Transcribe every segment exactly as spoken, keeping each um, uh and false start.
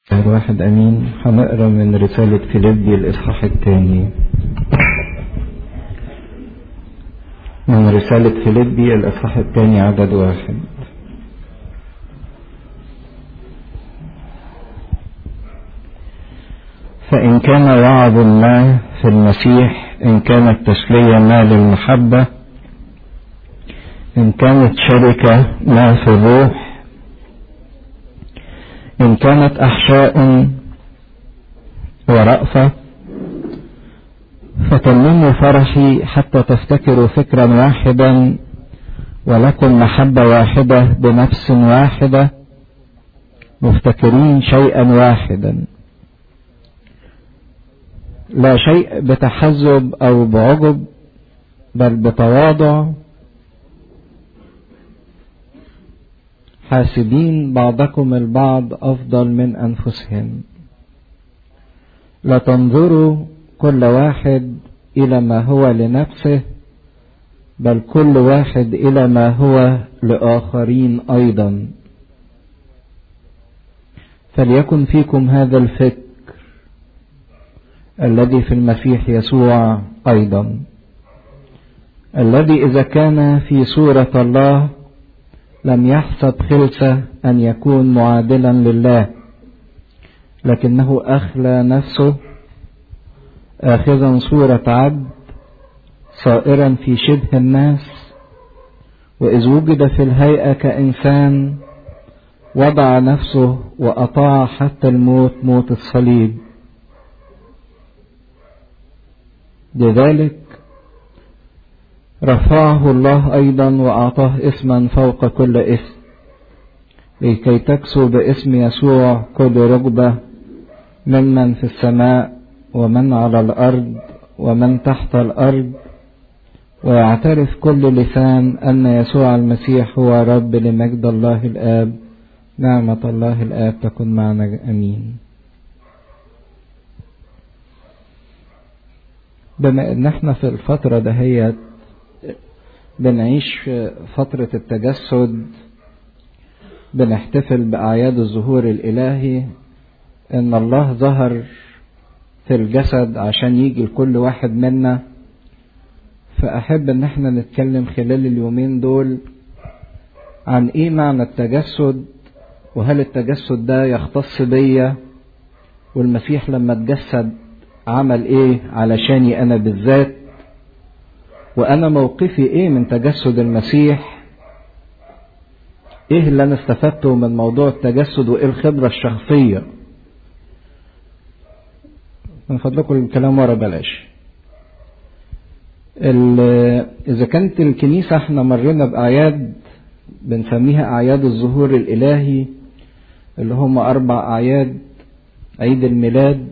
الواحد أمين. هنقرأ من رسالة فيليبي الإصحاح الثاني. من رسالة فيليبي الإصحاح الثاني عدد واحد. فإن كان وعد ما في المسيح، إن كانت تسلية ما للمحبة، إن كانت شركة ما في الروح، إن كانت أحشاء ورأفة، فتمنوا فرحي حتى تفتكروا فكرا واحدا ولكم محبة واحدة بنفس واحدة، مفتكرين شيئا واحدا، لا شيء بتحزب أو بعجب، بل بتواضع، حاسبين بعضكم البعض أفضل من أنفسهم. لا تنظروا كل واحد إلى ما هو لنفسه، بل كل واحد إلى ما هو لآخرين أيضا. فليكن فيكم هذا الفكر الذي في المسيح يسوع أيضا، الذي إذا كان في صورة الله لم يحسب خلسة أن يكون معادلا لله، لكنه أخلى نفسه آخذا صورة عبد، صائرا في شبه الناس، وإذ وجد في الهيئة كإنسان وضع نفسه وأطاع حتى الموت، موت الصليب. لذلك رفعه الله أيضا وأعطاه اسما فوق كل اسم، لكي تكسو باسم يسوع كل ركبة ممن في السماء ومن على الأرض ومن تحت الأرض، ويعترف كل لسان أن يسوع المسيح هو رب، لمجد الله الآب. نعمة الله الآب تكن معنا أمين. بما ان احنا في الفترة دهيت بنعيش فترة التجسد، بنحتفل بأعياد الظهور الإلهي، ان الله ظهر في الجسد عشان يجي لكل واحد منا. فأحب ان احنا نتكلم خلال اليومين دول عن ايه معنى التجسد، وهل التجسد ده يختص بيا، والمسيح لما اتجسد عمل ايه علشاني انا بالذات، وانا موقفي ايه من تجسد المسيح، ايه اللي انا استفدته من موضوع التجسد، وايه الخبرة الشخصية. من فضلكم الكلام ورا بلاش. اذا كانت الكنيسة احنا مرينا باعياد بنسميها اعياد الظهور الالهي، اللي هم اربع اعياد: عيد الميلاد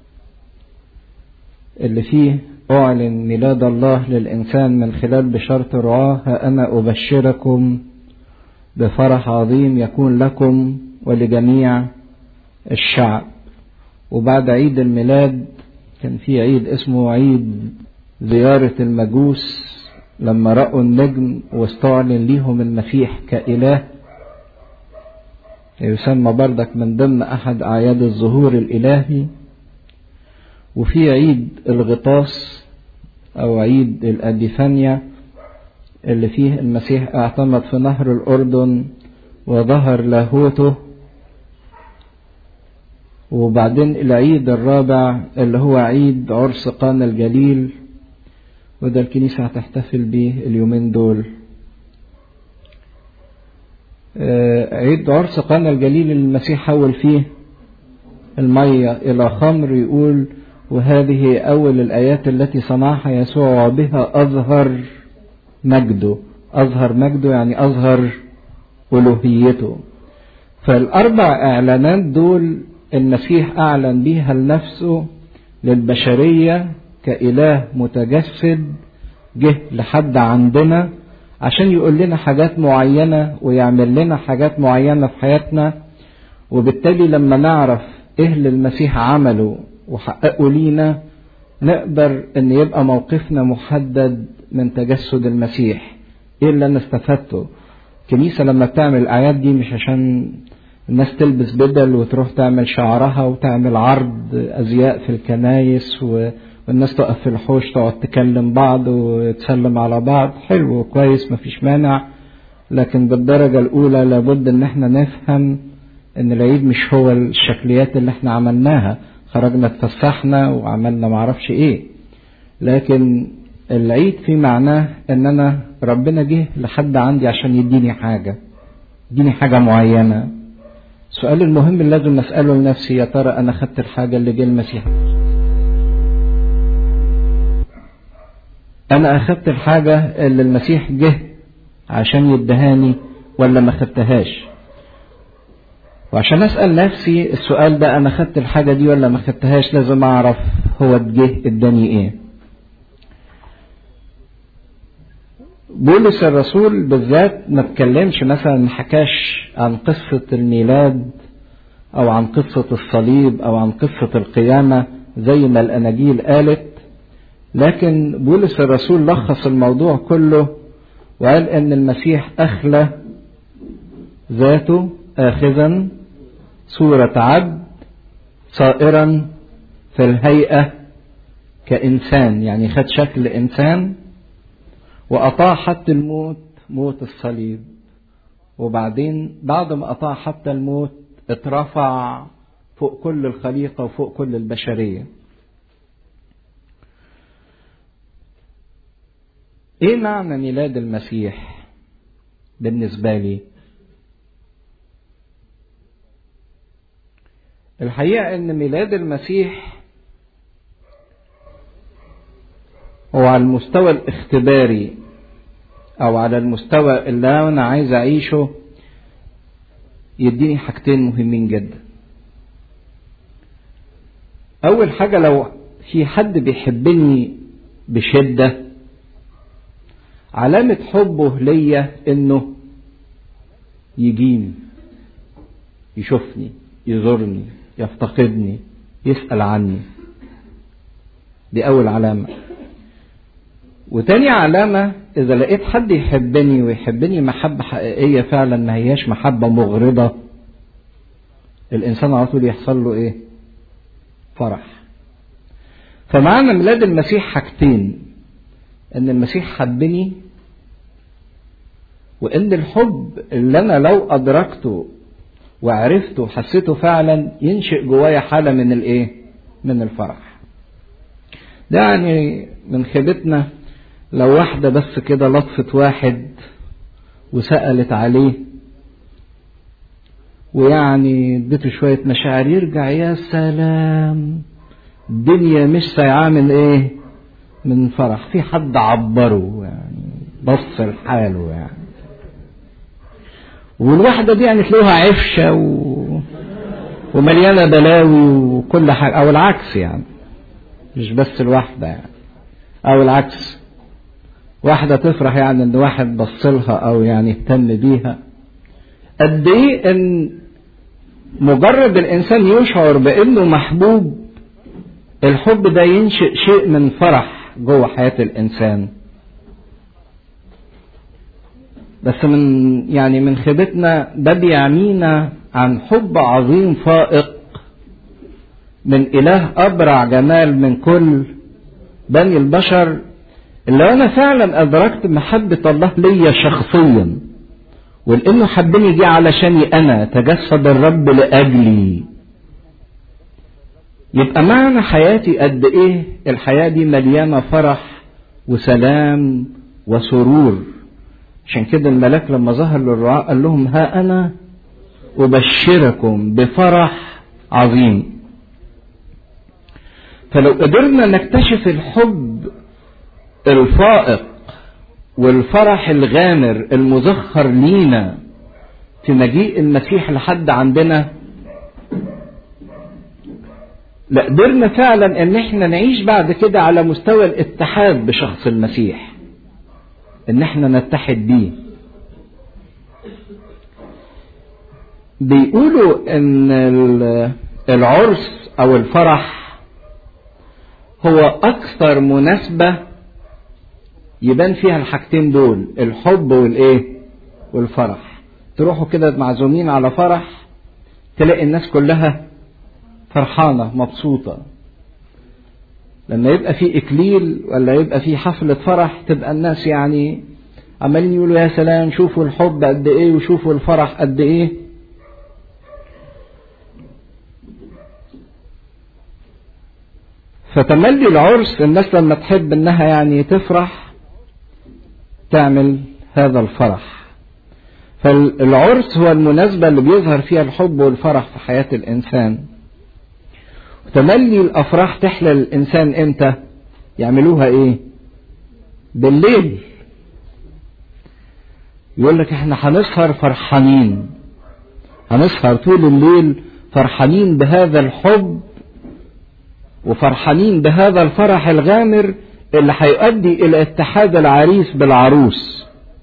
اللي فيه أعلن ميلاد الله للإنسان من خلال بشارة رعاه: ها أنا أبشركم بفرح عظيم يكون لكم ولجميع الشعب. وبعد عيد الميلاد كان في عيد اسمه عيد زيارة المجوس، لما رأوا النجم واستعلن ليهم المسيح كإله، يسمى بردك من ضمن أحد أعياد الظهور الإلهي. وفي عيد الغطاس أو عيد الأديفانيا اللي فيه المسيح اعتمد في نهر الأردن وظهر لاهوته. وبعدين العيد الرابع اللي هو عيد عرس قانا الجليل، وده الكنيسة هتحتفل به اليومين دول. عيد عرس قانا الجليل اللي المسيح حول فيه المية إلى خمر، يقول: وهذه أول الآيات التي صنعها يسوع وبها أظهر مجده. أظهر مجده يعني أظهر ألوهيته. فالأربع إعلانات دول المسيح أعلن بيها لنفسه للبشرية كإله متجسد، جه لحد عندنا عشان يقول لنا حاجات معينة ويعمل لنا حاجات معينة في حياتنا. وبالتالي لما نعرف إيه اللي المسيح عمله وحققوا لينا، نقدر ان يبقى موقفنا محدد من تجسد المسيح. ايه اللي انا استفدته؟ الكنيسة لما بتعمل الاعياد دي مش عشان الناس تلبس بدل وتروح تعمل شعرها وتعمل عرض أزياء في الكنايس، والناس تقف في الحوش تقعد تكلم بعض وتسلم على بعض. حلو وكويس مفيش مانع، لكن بالدرجة الأولى لابد إن احنا نفهم إن العيد مش هو الشكليات اللي احنا عملناها، خرجنا اتفسحنا وعملنا معرفش ايه، لكن العيد في معناه إن أنا ربنا جه لحد عندي عشان يديني حاجة، يديني حاجة معينة. السؤال المهم اللي لازم أسأله لنفسي، يا ترى أنا خدت الحاجة اللي جه المسيح؟ أنا أخدت الحاجة اللي المسيح جه عشان يدهاني ولا ما خدتهاش؟ وعشان أسأل نفسي السؤال ده، أنا خدت الحاجة دي ولا ما خدتهاش، لازم أعرف هو جه اداني إيه. بولس الرسول بالذات ما تكلمش مثلا، ما حكاش عن قصة الميلاد أو عن قصة الصليب أو عن قصة القيامة زي ما الأناجيل قالت، لكن بولس الرسول لخص الموضوع كله وقال إن المسيح أخلى ذاته آخذا صورة عبد صائرا في الهيئة كإنسان، يعني خد شكل إنسان وأطاع حتى الموت، موت الصليب، وبعدين بعد ما أطاع حتى الموت اترفع فوق كل الخليقة وفوق كل البشرية. ايه معنى ميلاد المسيح بالنسبة لي؟ الحقيقة ان ميلاد المسيح هو على المستوى الاختباري او على المستوى اللي انا عايز اعيشه يديني حاجتين مهمين جدا. اول حاجة، لو في حد بيحبني بشدة، علامة حبه ليا انه يجيني، يشوفني، يزورني، يفتقدني، يسأل عني. دي اول علامة. وتاني علامة، اذا لقيت حد يحبني ويحبني محبة حقيقية فعلا، ما هياش محبة مغرضة، الانسان على طول يحصل له ايه؟ فرح. فمعنى ميلاد المسيح حاجتين، ان المسيح حبني، وان الحب اللي انا لو ادركته وعرفته وحسيته فعلا ينشئ جوايا حالة من الايه؟ من الفرح. ده يعني من خيبتنا لو واحدة بس كده لطفت واحد وسألت عليه ويعني اديته شوية مشاعر، يرجع يا سلام الدنيا مش سايعاه من ايه؟ من فرح. في حد عبره يعني، بص لحاله يعني. والواحدة دي يعني تلاقوها عفشة و... ومليانة بلاوي وكل حاجة، او العكس يعني، مش بس الواحدة يعني، او العكس، واحدة تفرح يعني ان واحد بصلها او يعني اهتم بيها. قد ايه ان مجرد الانسان يشعر بانه محبوب، الحب ده ينشئ شيء من فرح جوه حياة الانسان. بس من يعني من خيبتنا ده بيعمينا عن حب عظيم فائق من اله ابرع جمال من كل بني البشر، اللي انا فعلا ادركت محبة الله ليا شخصيا، ولانه حبني دي علشاني انا، تجسد الرب لاجلي. يبقى معنى حياتي قد ايه الحياة دي مليانة فرح وسلام وسرور. عشان كده الملاك لما ظهر للرعاة قال لهم ها انا ابشركم بفرح عظيم. فلو قدرنا نكتشف الحب الفائق والفرح الغامر المزخر لينا في مجيء المسيح لحد عندنا، لقدرنا فعلا ان احنا نعيش بعد كده على مستوى الاتحاد بشخص المسيح، ان احنا نتحد بيه. بيقولوا ان العرس او الفرح هو اكثر مناسبة يبان فيها الحاجتين دول، الحب والايه؟ والفرح. تروحوا كده معزومين على فرح، تلاقي الناس كلها فرحانة مبسوطة. لما يبقى في إكليل ولا يبقى في حفلة فرح تبقى الناس يعني عمالين يقولوا يا سلام، شوفوا الحب قد إيه وشوفوا الفرح قد إيه. فتملي العرس الناس لما تحب إنها يعني تفرح تعمل هذا الفرح. فالعرس هو المناسبة اللي بيظهر فيها الحب والفرح في حياة الإنسان. وتملي الأفراح تحلى الإنسان إمتى؟ يعملوها إيه؟ بالليل. يقول لك إحنا هنسهر فرحانين، هنسهر طول الليل فرحانين بهذا الحب وفرحانين بهذا الفرح الغامر اللي هيؤدي إلى اتحاد العريس بالعروس.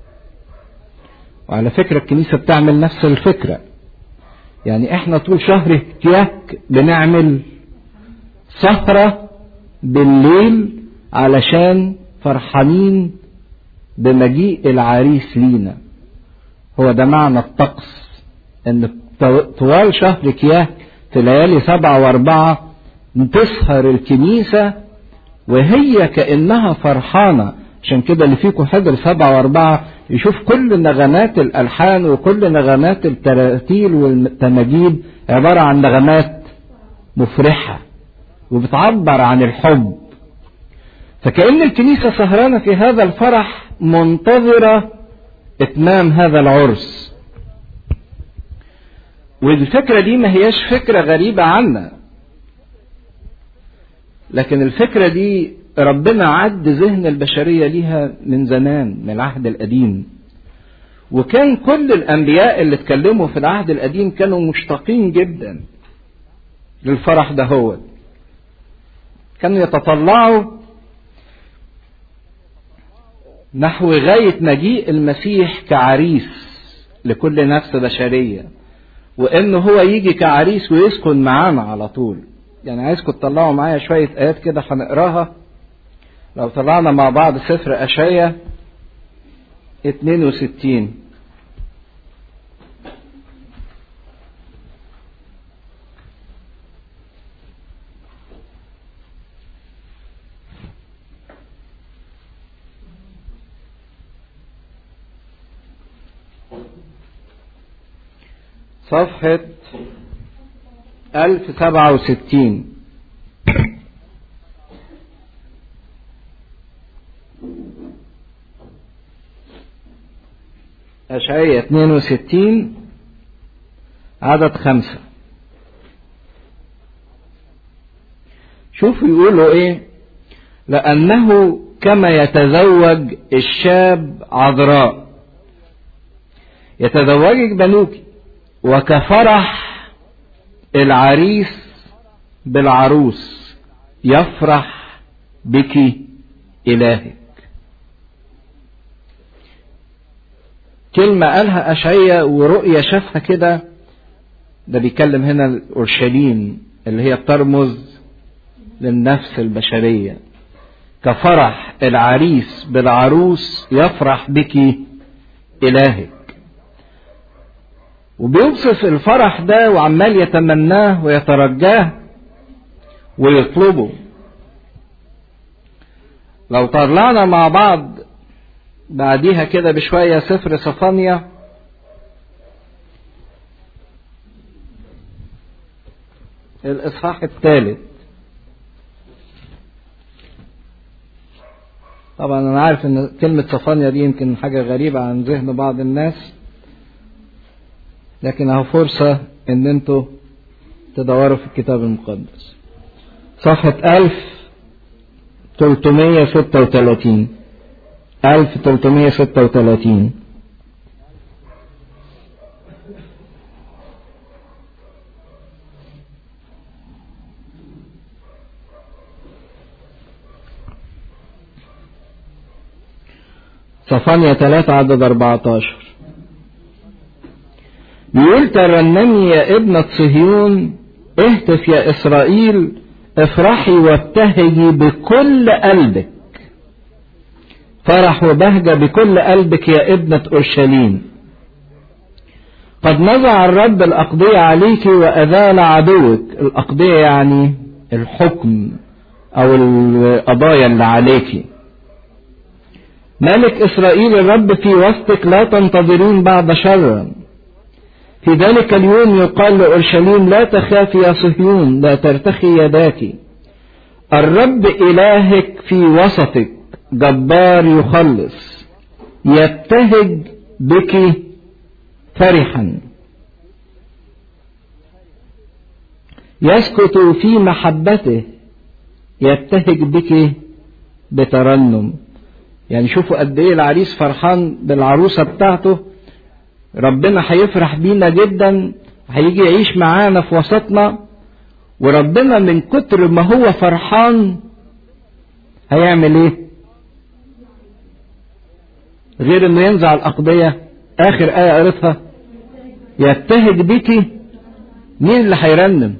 وعلى فكرة الكنيسة بتعمل نفس الفكرة. يعني احنا طول شهر كياك بنعمل سهرة بالليل علشان فرحانين بمجيء العريس لينا. هو ده معنى الطقس، ان طوال شهر كياك في ليالي سبعة واربعة تسهر الكنيسة وهي كأنها فرحانة. عشان كده اللي فيكم حضر سبعة واربعة يشوف كل نغمات الألحان وكل نغمات التراتيل والتماجيد عبارة عن نغمات مفرحة وبتعبر عن الحب. فكأن الكنيسة سهرانة في هذا الفرح منتظرة إتمام هذا العرس. والفكرة دي ما هياش فكرة غريبة عنا، لكن الفكرة دي ربنا عد ذهن البشرية ليها من زمان، من العهد القديم. وكان كل الأنبياء اللي اتكلموا في العهد القديم كانوا مشتاقين جدا للفرح ده. هو كانوا يتطلعوا نحو غاية مجيء المسيح كعريس لكل نفس بشرية، وإنه هو يجي كعريس ويسكن معانا على طول. يعني عايزكم تطلعوا معايا شوية آيات كده هنقراها. لو طلعنا مع بعض سفر أشعياء اتنين وستين. صفحة ألف سبعة وستين. أشعياء اتنين وستين عدد خمسة. شوفوا يقولوا ايه: لأنه كما يتزوج الشاب عذراء يتزوجك بنوك، وكفرح العريس بالعروس يفرح بك إلهك. كلمة قالها أشعياء ورؤية شافها كده. ده بيكلم هنا أورشليم اللي هي بترمز للنفس البشرية. كفرح العريس بالعروس يفرح بك إلهك. وبيوصف الفرح ده وعمال يتمناه ويترجاه ويطلبه. لو طلعنا مع بعض بعديها كده بشوية سفر صفانيا الإصحاح الثالث. طبعا أنا عارف إن كلمة صفانيا دي يمكن حاجة غريبة عن ذهن بعض الناس، لكن اهو فرصة ان انتوا تدوروا في الكتاب المقدس. صفحة ألف تلتمية ستة وتلاتين. ألف تلتمية ستة وتلاتين. صفانيا ثلاثة عدد أربعتاشر. بيقول: ترنمي يا ابنة صهيون، اهتف يا إسرائيل، افرحي وابتهجي بكل قلبك. فرح وبهجة بكل قلبك يا ابنة أورشليم. قد نزع الرب الأقضية عليك وأذال عدوك. الأقضية يعني الحكم أو القضايا اللي عليك. ملك إسرائيل الرب في وسطك، لا تنتظرين بعد شرا. في ذلك اليوم يقال لأورشليم لا تخافي يا صهيون، لا ترتخي يداك. الرب إلهك في وسطك، جبار يخلص، يبتهج بك فرحا، يسكت في محبته، يبتهج بك بترنم. يعني شوفوا قد ايه العريس فرحان بالعروسة بتاعته. ربنا هيفرح بينا جدا، هيجي يعيش معانا في وسطنا، وربنا من كتر ما هو فرحان هيعمل ايه؟ غير انه ينزع الأقضية. اخر آية قريتها يبتهج بك. مين اللي هيرنم؟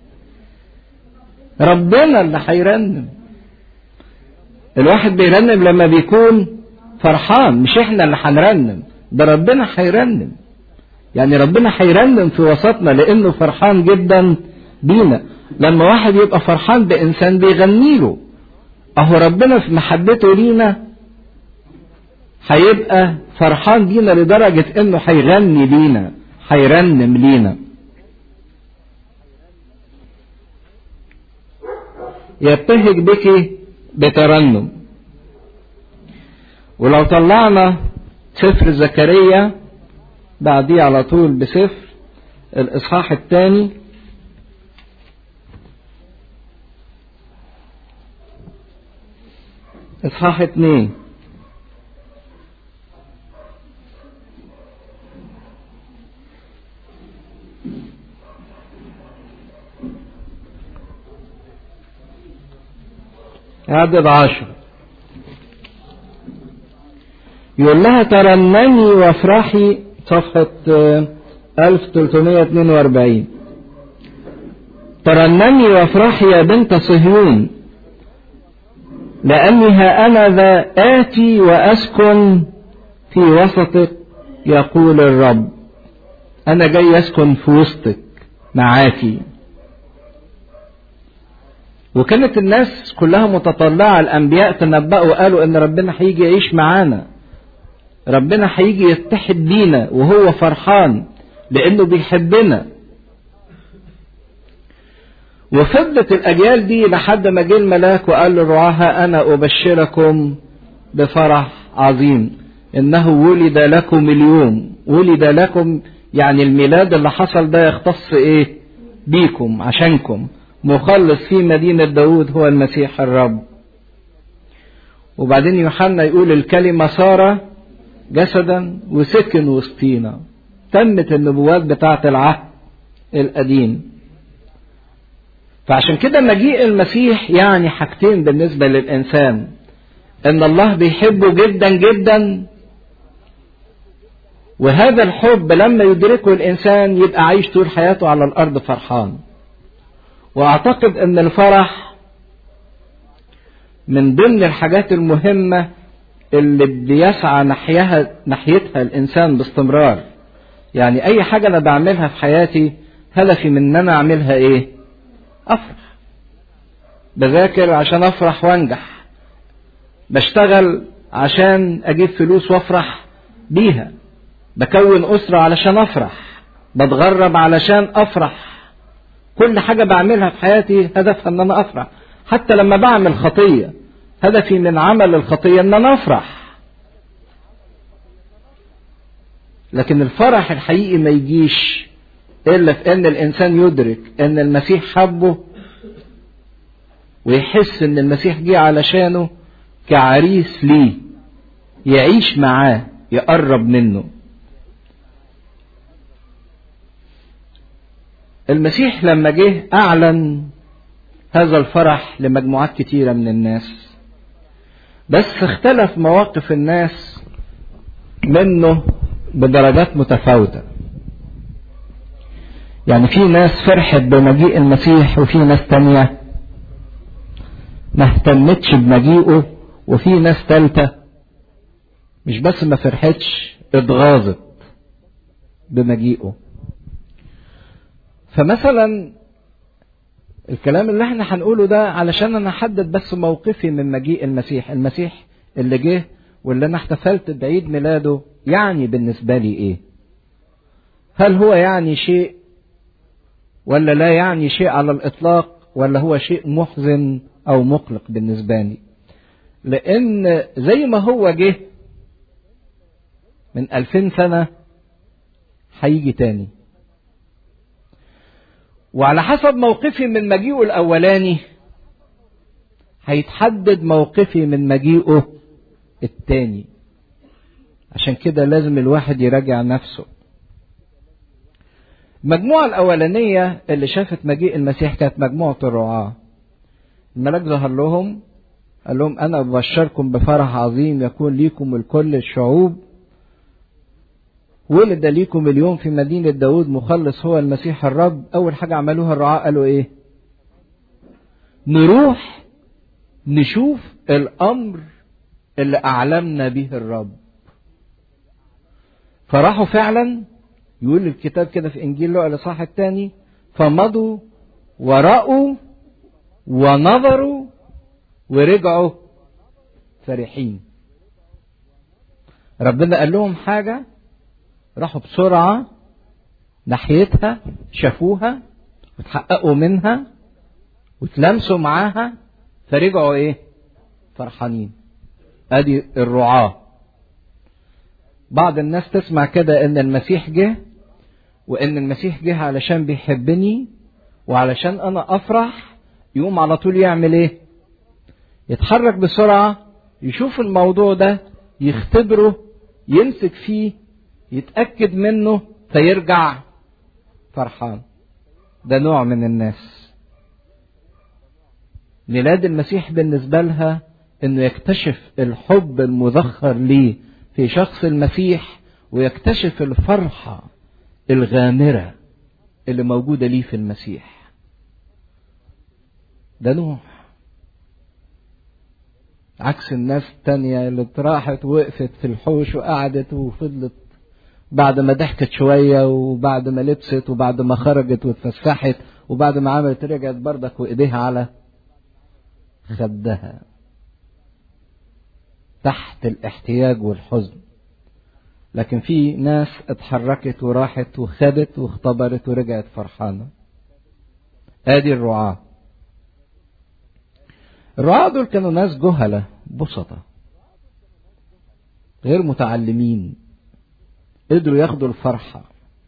ربنا اللي هيرنم. الواحد بيرنم لما بيكون فرحان، مش احنا اللي هنرنم، ده ربنا هيرنم. يعني ربنا هيرنم في وسطنا لانه فرحان جدا بينا. لما واحد يبقى فرحان بانسان بيغني له، اهو ربنا في محبته لينا هيبقى فرحان بينا لدرجة انه هيغني لينا، هيرنم لينا. يبتهج بك بترنم. ولو طلعنا سفر زكريا بعديه على طول بسفر الإصحاح الثاني، إصحاح اتنين، عدد عشر، يقول لها ترنمي وافرحي. صفحة ألف وثلاثمائة واثنين وأربعين. ترنمي وافرحي يا بنت صهيون، لأني ها أنا ذا آتي وأسكن في وسطك يقول الرب. أنا جاي أسكن في وسطك معاكي. وكانت الناس كلها متطلعة، الأنبياء تنبأوا وقالوا إن ربنا هيجي يعيش معانا، ربنا هيجي يتحد بينا، وهو فرحان لأنه بيحبنا. وفضلت الأجيال دي لحد ما جه الملاك وقال لرعاها أنا أبشركم بفرح عظيم، إنه ولد لكم اليوم. ولد لكم يعني الميلاد اللي حصل ده يختص إيه بيكم، عشانكم مخلص في مدينة داود هو المسيح الرب. وبعدين يوحنا يقول الكلمة صار جسدا وسكن وسطينا. تمت النبوات بتاعة العهد القديم. فعشان كده مجيء المسيح يعني حاجتين بالنسبة للإنسان، إن الله بيحبه جدا جدا، وهذا الحب لما يدركه الإنسان يبقى عايش طول حياته على الأرض فرحان. وأعتقد أن الفرح من ضمن الحاجات المهمة اللي بيسعى ناحيها ناحيتها الإنسان باستمرار. يعني أي حاجة أنا بعملها في حياتي هدفي من أن أنا أعملها إيه؟ أفرح. بذاكر عشان أفرح وأنجح، بشتغل عشان أجيب فلوس وأفرح بيها، بكون أسرة علشان أفرح، بتغرب علشان أفرح. كل حاجة بعملها في حياتي هدفها أن أنا أفرح. حتى لما بعمل خطية هدفي من عمل الخطية أن أنا أفرح. لكن الفرح الحقيقي ما يجيش إلا في أن الإنسان يدرك أن المسيح حبه، ويحس أن المسيح جه علشانه كعريس ليه، يعيش معاه، يقرب منه. المسيح لما جه أعلن هذا الفرح لمجموعات كتيرة من الناس، بس اختلف مواقف الناس منه بدرجات متفاوتة. يعني في ناس فرحت بمجيء المسيح، وفي ناس تانية ما اهتمتش بمجيئه، وفي ناس تالتة مش بس ما فرحتش اتغاظت. بمجيئه. فمثلا الكلام اللي احنا هنقوله ده علشان انا احدد بس موقفي من مجيء المسيح. المسيح اللي جه واللي انا احتفلت بعيد ميلاده يعني بالنسبة لي ايه؟ هل هو يعني شيء ولا لا يعني شيء على الاطلاق، ولا هو شيء محزن او مقلق بالنسبة لي؟ لان زي ما هو جه من ألفين سنة هيجي تاني، وعلى حسب موقفي من مجيئه الاولاني هيتحدد موقفي من مجيئه التاني. عشان كده لازم الواحد يراجع نفسه. المجموعة الأولانية اللي شافت مجيء المسيح كانت مجموعة الرعاة. الملاك ظهر لهم قال لهم أنا أبشركم بفرح عظيم يكون ليكم الكل الشعوب، ولد ليكم اليوم في مدينة داود مخلص هو المسيح الرب. أول حاجة عملوها الرعاة قالوا إيه؟ نروح نشوف الأمر اللي أعلمنا به الرب. فراحوا فعلا، يقول الكتاب كده في إنجيل لوقا الإصحاح الثاني، فمضوا ورأوا ونظروا ورجعوا فرحين. ربنا قال لهم حاجة، راحوا بسرعة ناحيتها، شافوها وتحققوا منها وتلمسوا معاها، فرجعوا ايه؟ فرحانين. ادي الرعاة. بعض الناس تسمع كده ان المسيح جه، وان المسيح جه علشان بيحبني وعلشان انا افرح، يقوم على طول يعمل ايه؟ يتحرك بسرعة، يشوف الموضوع ده، يختبره، يمسك فيه، يتأكد منه، فيرجع فرحان. ده نوع من الناس. ميلاد المسيح بالنسبة لها انه يكتشف الحب المذخر ليه في شخص المسيح، ويكتشف الفرحة الغامرة اللي موجودة ليه في المسيح. ده نوع عكس الناس التانية اللي راحت وقفت في الحوش وقعدت وفضلت بعد ما ضحكت شوية وبعد ما لبست وبعد ما خرجت واتفسحت وبعد ما عملت رجعت بردك وايديها على خدها تحت الاحتياج والحزن. لكن في ناس اتحركت وراحت وخدت واختبرت ورجعت فرحانة. ادي الرعاة. الرعاة دول كانوا ناس جهلة بسطة غير متعلمين، قدروا ياخدوا الفرحة.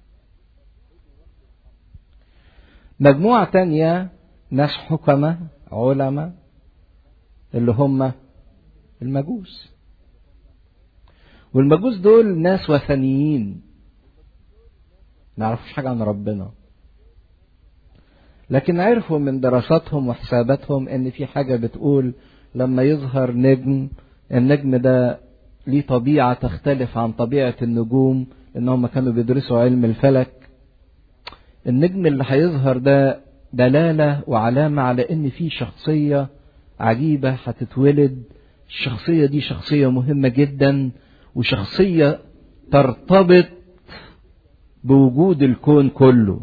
مجموعة تانية ناس حكمة علماء اللي هم المجوس. والمجوس دول ناس وثنيين ما يعرفوش حاجة عن ربنا، لكن عرفوا من دراساتهم وحساباتهم ان في حاجة بتقول لما يظهر نجم، النجم ده ليه طبيعة تختلف عن طبيعة النجوم، لأنهم كانوا بيدرسوا علم الفلك. النجم اللي هيظهر ده دلالة وعلامة على ان في شخصية عجيبة هتتولد. الشخصية دي شخصية مهمة جدا، وشخصية ترتبط بوجود الكون كله.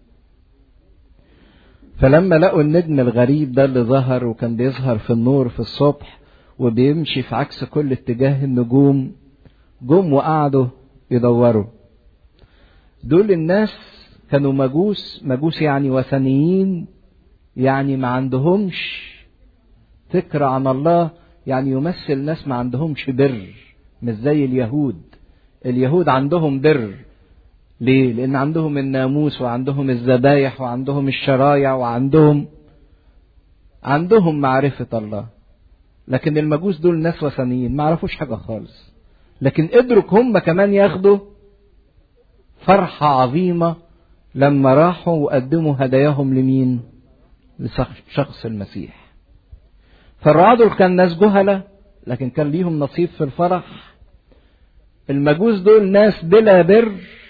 فلما لقوا النجم الغريب ده اللي ظهر وكان بيظهر في النور في الصبح وبيمشي في عكس كل اتجاه النجوم، جم وقعدوا يدوروا. دول الناس كانوا مجوس. مجوس يعني وثنيين، يعني ما عندهمش فكرة عن الله، يعني يمثل ناس ما عندهمش بر، مش زي اليهود. اليهود عندهم بر. ليه؟ لأن عندهم الناموس وعندهم الذبايح وعندهم الشرايع وعندهم عندهم معرفة الله. لكن المجوس دول ناس وثنيين ما عرفوش حاجة خالص، لكن قدروا هم كمان ياخدوا فرحة عظيمة لما راحوا وقدموا هداياهم لمين؟ لشخص المسيح. فالرعاة دول كان ناس جهلة لكن كان ليهم نصيب في الفرح. المجوس دول ناس بلا بر.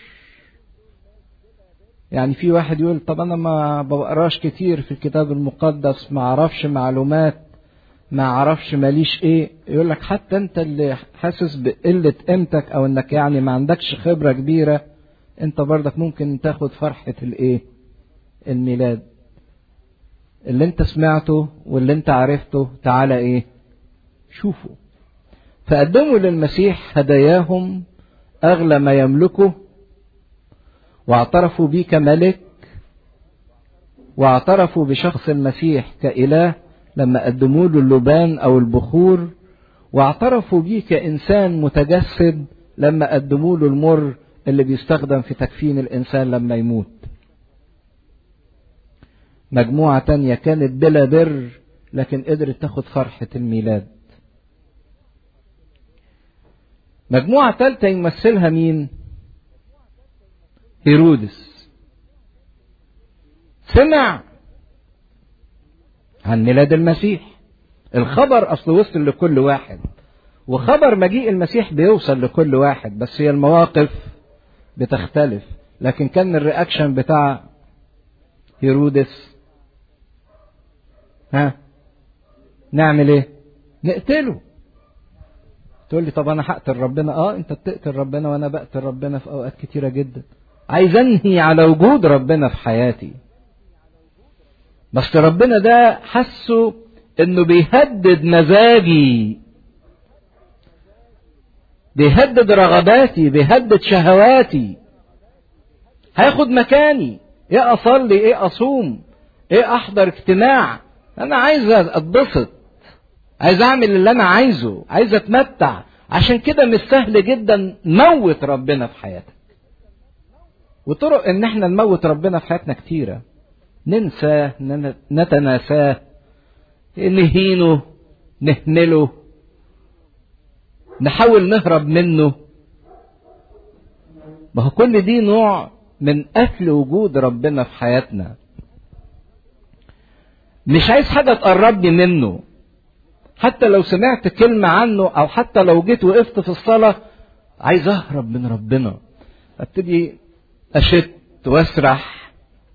يعني في واحد يقول طب انا ما بقراش كتير في الكتاب المقدس، ما اعرفش معلومات، ما اعرفش ماليش ايه. يقول لك حتى انت اللي حاسس بقلة قيمتك او انك يعني ما عندكش خبرة كبيرة، انت برضك ممكن تاخد فرحة الايه؟ الميلاد. اللي انت سمعته واللي انت عرفته تعالى ايه؟ شوفوا. فقدموا للمسيح هداياهم اغلى ما يملكه، واعترفوا بيه كملك، واعترفوا بشخص المسيح كإله لما قدموا له اللبان او البخور، واعترفوا بيه كإنسان متجسد لما قدموا له المر اللي بيستخدم في تكفين الإنسان لما يموت. مجموعة تانية كانت بلا بر لكن قدرت تاخد فرحة الميلاد. مجموعة تالتة يمثلها مين؟ هيرودس. سمع عن ميلاد المسيح، الخبر أصل وصل لكل واحد، وخبر مجيء المسيح بيوصل لكل واحد، بس هي المواقف بتختلف. لكن كان الرياكشن بتاع هيرودس ها نعمل ايه؟ نقتله. تقول لي طب انا هقتل ربنا؟ اه انت بتقتل ربنا وانا بقتل ربنا في اوقات كتيرة جدا. عايز انهي على وجود ربنا في حياتي، بس ربنا ده حسه انه بيهدد مزاجي، بيهدد رغباتي، بيهدد شهواتي، هياخد مكاني. ايه اصلي، ايه اصوم، ايه احضر اجتماع؟ انا عايز اتبسط، عايز اعمل اللي انا عايزه، عايز اتمتع. عشان كده مش سهل جدا نموت ربنا في حياتك. وطرق ان احنا نموت ربنا في حياتنا كتيرة. ننساه، نتناساه، نهينه، نهمله، نحاول نهرب منه. ما هو كل دي نوع من قتل وجود ربنا في حياتنا. مش عايز حاجة تقربني منه، حتى لو سمعت كلمة عنه او حتى لو جيت وقفت في الصلاة عايز اهرب من ربنا. ابتدي اشت واسرح،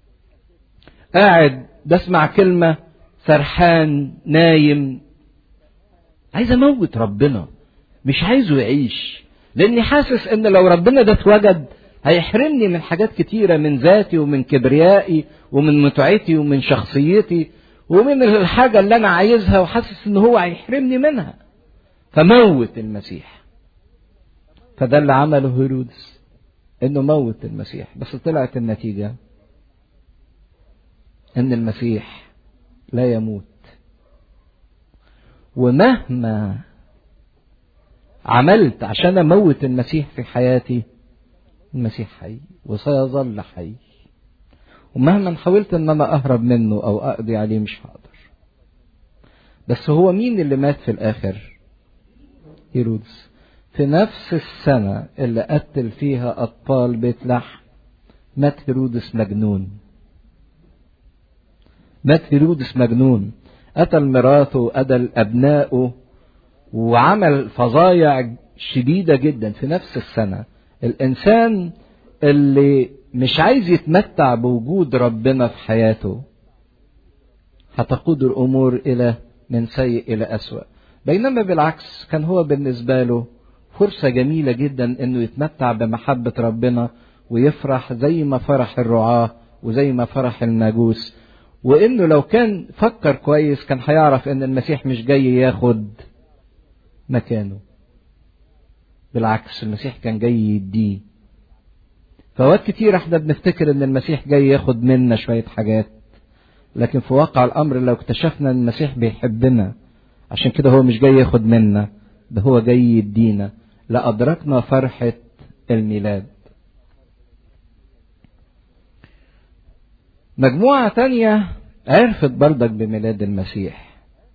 قاعد بسمع كلمة سرحان نايم، عايز اموت ربنا، مش عايزه يعيش. لاني حاسس ان لو ربنا ده اتوجد هيحرمني من حاجات كتيرة، من ذاتي ومن كبريائي ومن متعتي ومن شخصيتي ومن الحاجة اللي انا عايزها، وحاسس ان هو هيحرمني منها. فموت المسيح. فده اللي عمله هيرودس، انه موت المسيح. بس طلعت النتيجة ان المسيح لا يموت. ومهما عملت عشان اموت المسيح في حياتي، المسيح حي وسيظل حي. ومهما حاولت ان انا اهرب منه او اقضي عليه مش هقدر. بس هو مين اللي مات في الاخر؟ هيرودس. في نفس السنة اللي قتل فيها اطفال بيت لحم مات هيرودس مجنون. مات هيرودس مجنون، قتل مراته وقتل ابنائه وعمل فظايع شديدة جدا في نفس السنة. الإنسان اللي مش عايز يتمتع بوجود ربنا في حياته هتقود الأمور إلى من سيء إلى أسوأ. بينما بالعكس كان هو بالنسبة له فرصة جميلة جدا إنه يتمتع بمحبة ربنا ويفرح زي ما فرح الرعاة وزي ما فرح المجوس. وإنه لو كان فكر كويس كان هيعرف إن المسيح مش جاي ياخد مكانه، بالعكس المسيح كان جاي يديه. فوقت كتير احنا بنفتكر ان المسيح جاي ياخد منا شوية حاجات، لكن في واقع الامر لو اكتشفنا ان المسيح بيحبنا عشان كده هو مش جاي ياخد منا، ده هو جاي يدينا، لأدركنا فرحة الميلاد. مجموعة تانية عرفت برضك بميلاد المسيح.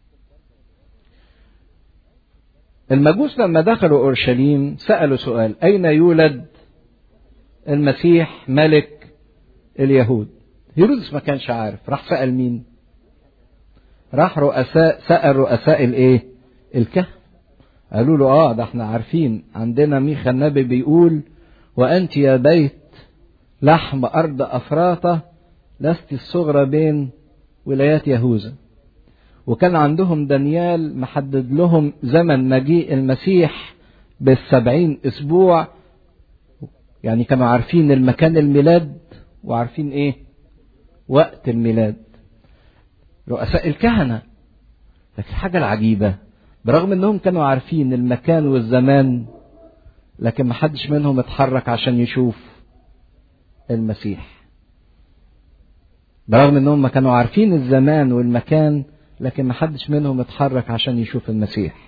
المجوس لما دخلوا أورشليم سألوا سؤال: أين يولد المسيح ملك اليهود؟ هيرودس ما كانش عارف. راح سأل مين؟ راح رؤساء، سأل رؤساء الايه؟ الكهنة. قالوا له اه ده احنا عارفين، عندنا ميخا النبي بيقول: وأنت يا بيت لحم أرض أفراطة لست الصغرى بين ولايات يهوذا. وكان عندهم دانيال محدد لهم زمن مجيء المسيح بالسبعين أسبوع، يعني كانوا عارفين المكان الميلاد وعارفين ايه وقت الميلاد، رؤساء الكهنة. لكن الحاجة العجيبة برغم انهم كانوا عارفين المكان والزمان، لكن محدش منهم اتحرك عشان يشوف المسيح. برغم انهم ما كانوا عارفين الزمان والمكان، لكن محدش منهم اتحرك عشان يشوف المسيح.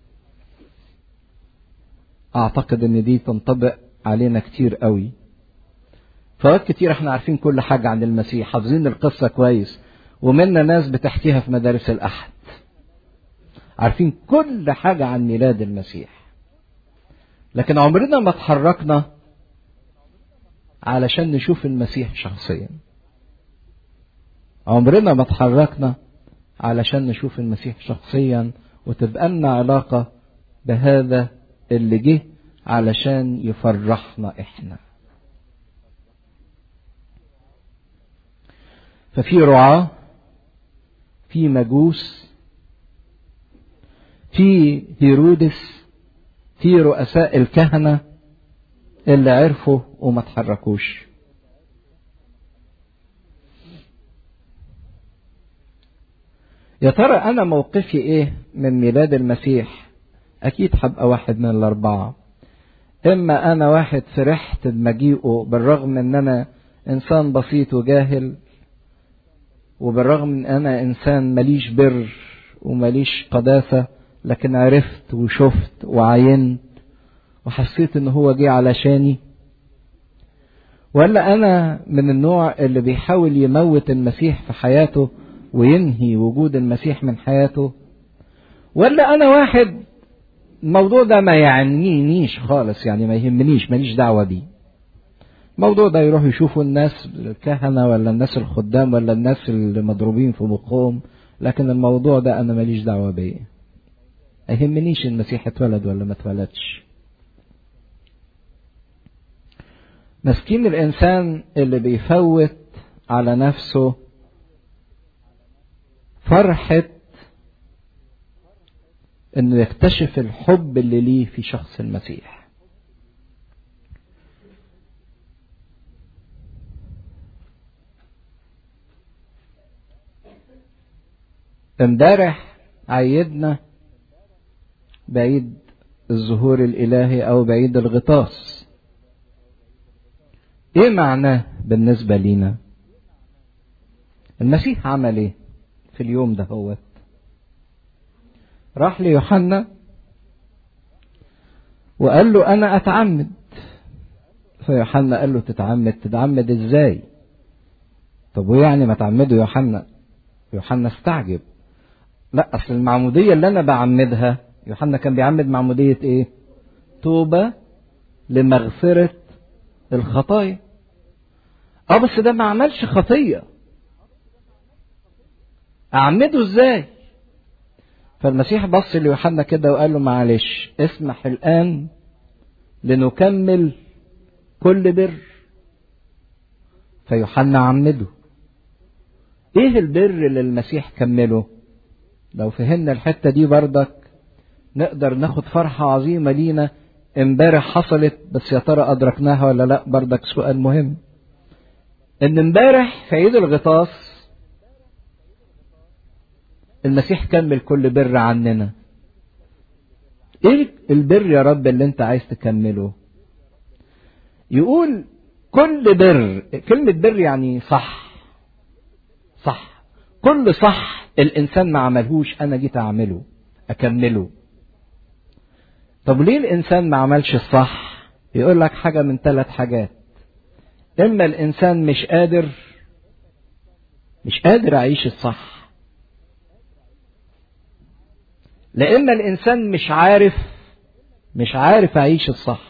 اعتقد ان دي تنطبق علينا كتير قوي. فوقت كتير احنا عارفين كل حاجة عن المسيح، حافظين القصة كويس، ومنا ناس بتحكيها في مدارس الأحد، عارفين كل حاجة عن ميلاد المسيح، لكن عمرنا ما اتحركنا علشان نشوف المسيح شخصيا. عمرنا ما اتحركنا علشان نشوف المسيح شخصيا وتبقى لنا علاقة بهذا اللي جه علشان يفرحنا احنا. ففي رعاة، في مجوس، في هيرودس، في رؤساء الكهنة اللي عرفوا وما تحركوش. يا ترى أنا موقفي إيه من ميلاد المسيح؟ أكيد هبقى واحد من الأربعة. إما أنا واحد فرحت بمجيئه بالرغم إن أنا إنسان بسيط وجاهل، وبالرغم إن أنا إنسان مليش بر ومليش قداسة، لكن عرفت وشفت وعينت وحسيت إن هو جه علشاني. ولا أنا من النوع اللي بيحاول يموت المسيح في حياته وينهي وجود المسيح من حياته. ولا أنا واحد الموضوع ده ما يعنينيش خالص، يعني ما يهمنيش، ماليش دعوة بيه. الموضوع ده يروح يشوفوا الناس الكهنة ولا الناس الخدام ولا الناس اللي مضروبين في مخهم، لكن الموضوع ده أنا ماليش دعوة بيه. ما يهمنيش المسيح اتولد ولا ما اتولدش. مسكين الإنسان اللي بيفوت على نفسه فرحة إنه يكتشف الحب اللي ليه في شخص المسيح. امبارح عيدنا بعيد الظهور الإلهي أو بعيد الغطاس. إيه معناه بالنسبة لينا؟ المسيح عمل إيه في اليوم ده؟ هو راح ليوحنا وقال له أنا أتعمد. فيوحنا قال له تتعمد؟ تتعمد إزاي؟ طب ويعني ما تعمده يوحنا؟ يوحنا استعجب. لا، أصل المعمودية اللي أنا بعمدها، يوحنا كان بيعمد معمودية إيه؟ توبة لمغفرة الخطايا. اه بس ده ما عملش خطية، أعمده إزاي؟ فالمسيح بص ليوحنا كده وقال له معلش اسمح الآن لنكمل كل بر. فيوحنا عمده. ايه البر اللي المسيح كمله؟ لو فهمنا الحتة دي بردك نقدر ناخد فرحة عظيمة لينا. امبارح حصلت، بس يا ترى أدركناها ولا لا؟ بردك سؤال مهم. ان امبارح في عيد الغطاس المسيح كمل كل بر عننا. ايه البر يا رب اللي انت عايز تكمله؟ يقول كل بر. كلمة بر يعني صح، صح، كل صح الانسان ما عملهوش انا جيت اعمله اكمله. طب ليه الانسان ما عملش الصح؟ يقول لك حاجة من ثلاث حاجات. اما الانسان مش قادر مش قادر اعيش الصح، لأن الإنسان مش عارف مش عارف أعيش الصح،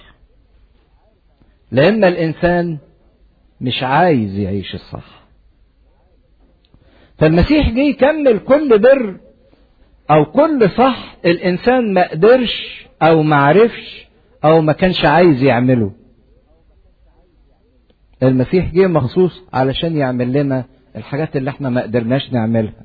لأن الإنسان مش عايز يعيش الصح. فالمسيح جه يكمل كل بر أو كل صح الإنسان ما قدرش أو ما عرفش أو ما كانش عايز يعمله. المسيح جه مخصوص علشان يعمل لنا الحاجات اللي احنا ما قدرناش نعملها.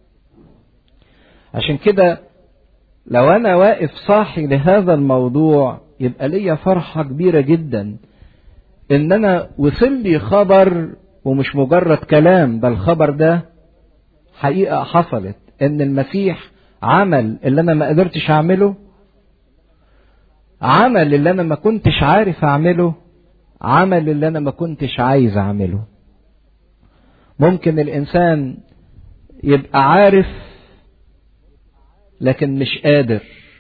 عشان كده لو أنا واقف صاحي لهذا الموضوع يبقى ليا فرحة كبيرة جدا ان انا وصل لي خبر ومش مجرد كلام، ده الخبر ده حقيقة حصلت، ان المسيح عمل اللي انا ما قدرتش اعمله، عمل اللي انا ما كنتش عارف اعمله، عمل اللي انا ما كنتش عايز اعمله. ممكن الانسان يبقى عارف لكن مش قادر،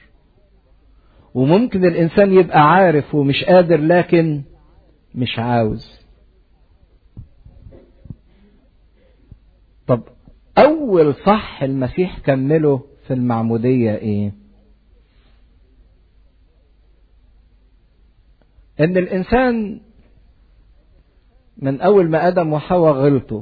وممكن الانسان يبقى عارف ومش قادر لكن مش عاوز. طب اول صح المسيح كمله في المعمودية ايه؟ ان الانسان من اول ما ادم وحواء غلطوا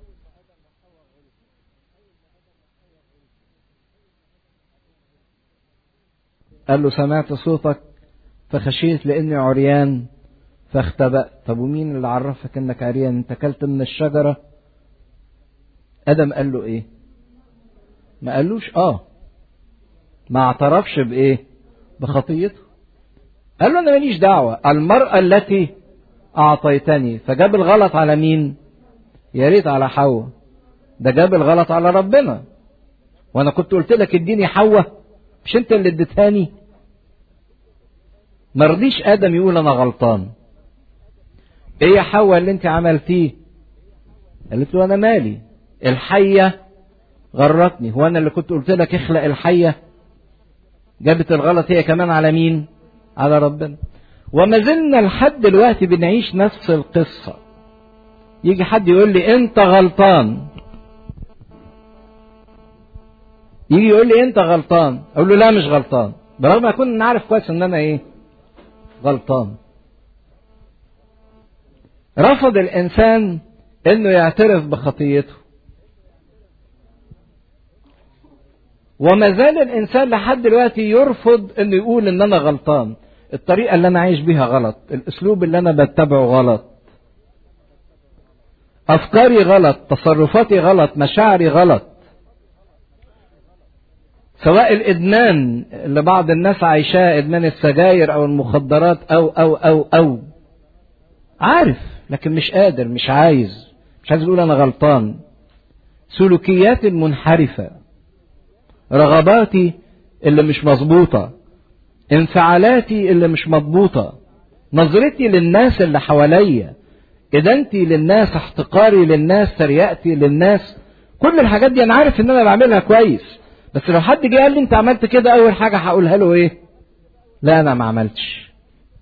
قال له سمعت صوتك فخشيت لاني عريان فاختبأت. طب ومين اللي عرفك انك عريان؟ انت اكلت من الشجرة. ادم قال له ايه؟ ما قالوش اه، ما اعترفش بايه؟ بخطيته. قال له انا ماليش دعوة، المرأة التي اعطيتني. فجاب الغلط على مين؟ يا ريت على حواء، ده جاب الغلط على ربنا. وانا كنت قلت لك اديني حواء، مش انت اللي اديتهاني؟ ما رضيش ادم يقول انا غلطان. ايه يا حواء اللي انت عملتيه؟ قالت له انا مالي، الحية غرتني. هو انا اللي كنت قلت لك اخلق الحية؟ جابت الغلط هي كمان على مين؟ على ربنا. وما زلنا لحد دلوقتي بنعيش نفس القصة. يجي حد يقول لي انت غلطان، يجي يقول لي انت غلطان، اقول له لا مش غلطان، برغم ما اكون عارف كويس ان انا ايه؟ غلطان. رفض الانسان انه يعترف بخطيته، وما زال الانسان لحد دلوقتي يرفض انه يقول ان انا غلطان. الطريقة اللي انا عايش بيها غلط، الاسلوب اللي انا بتبعه غلط، افكاري غلط، تصرفاتي غلط، مشاعري غلط. سواء الادمان اللي بعض الناس عايشاه، ادمان السجاير او المخدرات او او او او عارف لكن مش قادر، مش عايز، مش عايز يقول انا غلطان. سلوكياتي المنحرفة، رغباتي اللي مش مظبوطة، انفعالاتي اللي مش مضبوطة، نظرتي للناس اللي حواليا، ادانتي للناس، احتقاري للناس، تريقتي للناس، كل الحاجات دي انا عارف ان انا بعملها كويس. بس لو حد جه قال لي انت عملت كده، اول حاجة هقولها له ايه؟ لا انا ما عملتش.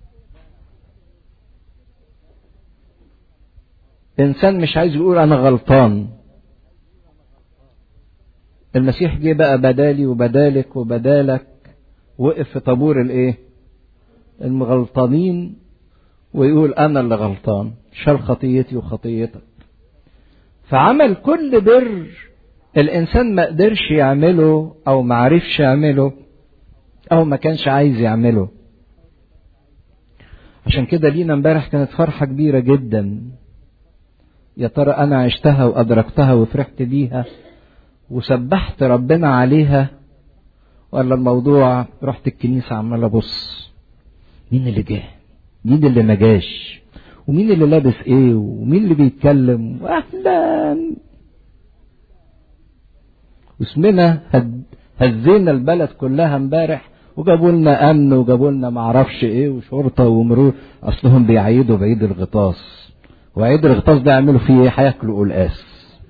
انسان مش عايز يقول انا غلطان. المسيح جه بقى بدالي وبدالك وبدالك، وقف في طابور الايه؟ المغلطانين، ويقول انا اللي غلطان، شال خطيتي وخطيتك. فعمل كل بر الانسان ما قدرش يعمله او ما عرفش يعمله او ما كانش عايز يعمله. عشان كده لينا امبارح كانت فرحة كبيرة جدا. يا ترى انا عشتها وادركتها وفرحت بيها وسبحت ربنا عليها، ولا الموضوع رحت الكنيسة عمال ابص مين اللي جه، مين اللي ما جاش، ومين اللي لابس ايه، ومين اللي بيتكلم، واهلا واسمنا هزينا البلد كلها امبارح، وجابوا لنا امن وجابوا لنا معرفش ايه وشرطه ومرور. اصلهم بيعيدوا بعيد الغطاس، وعيد الغطاس ده يعملوا فيه ايه؟ هياكلوا قلقاس.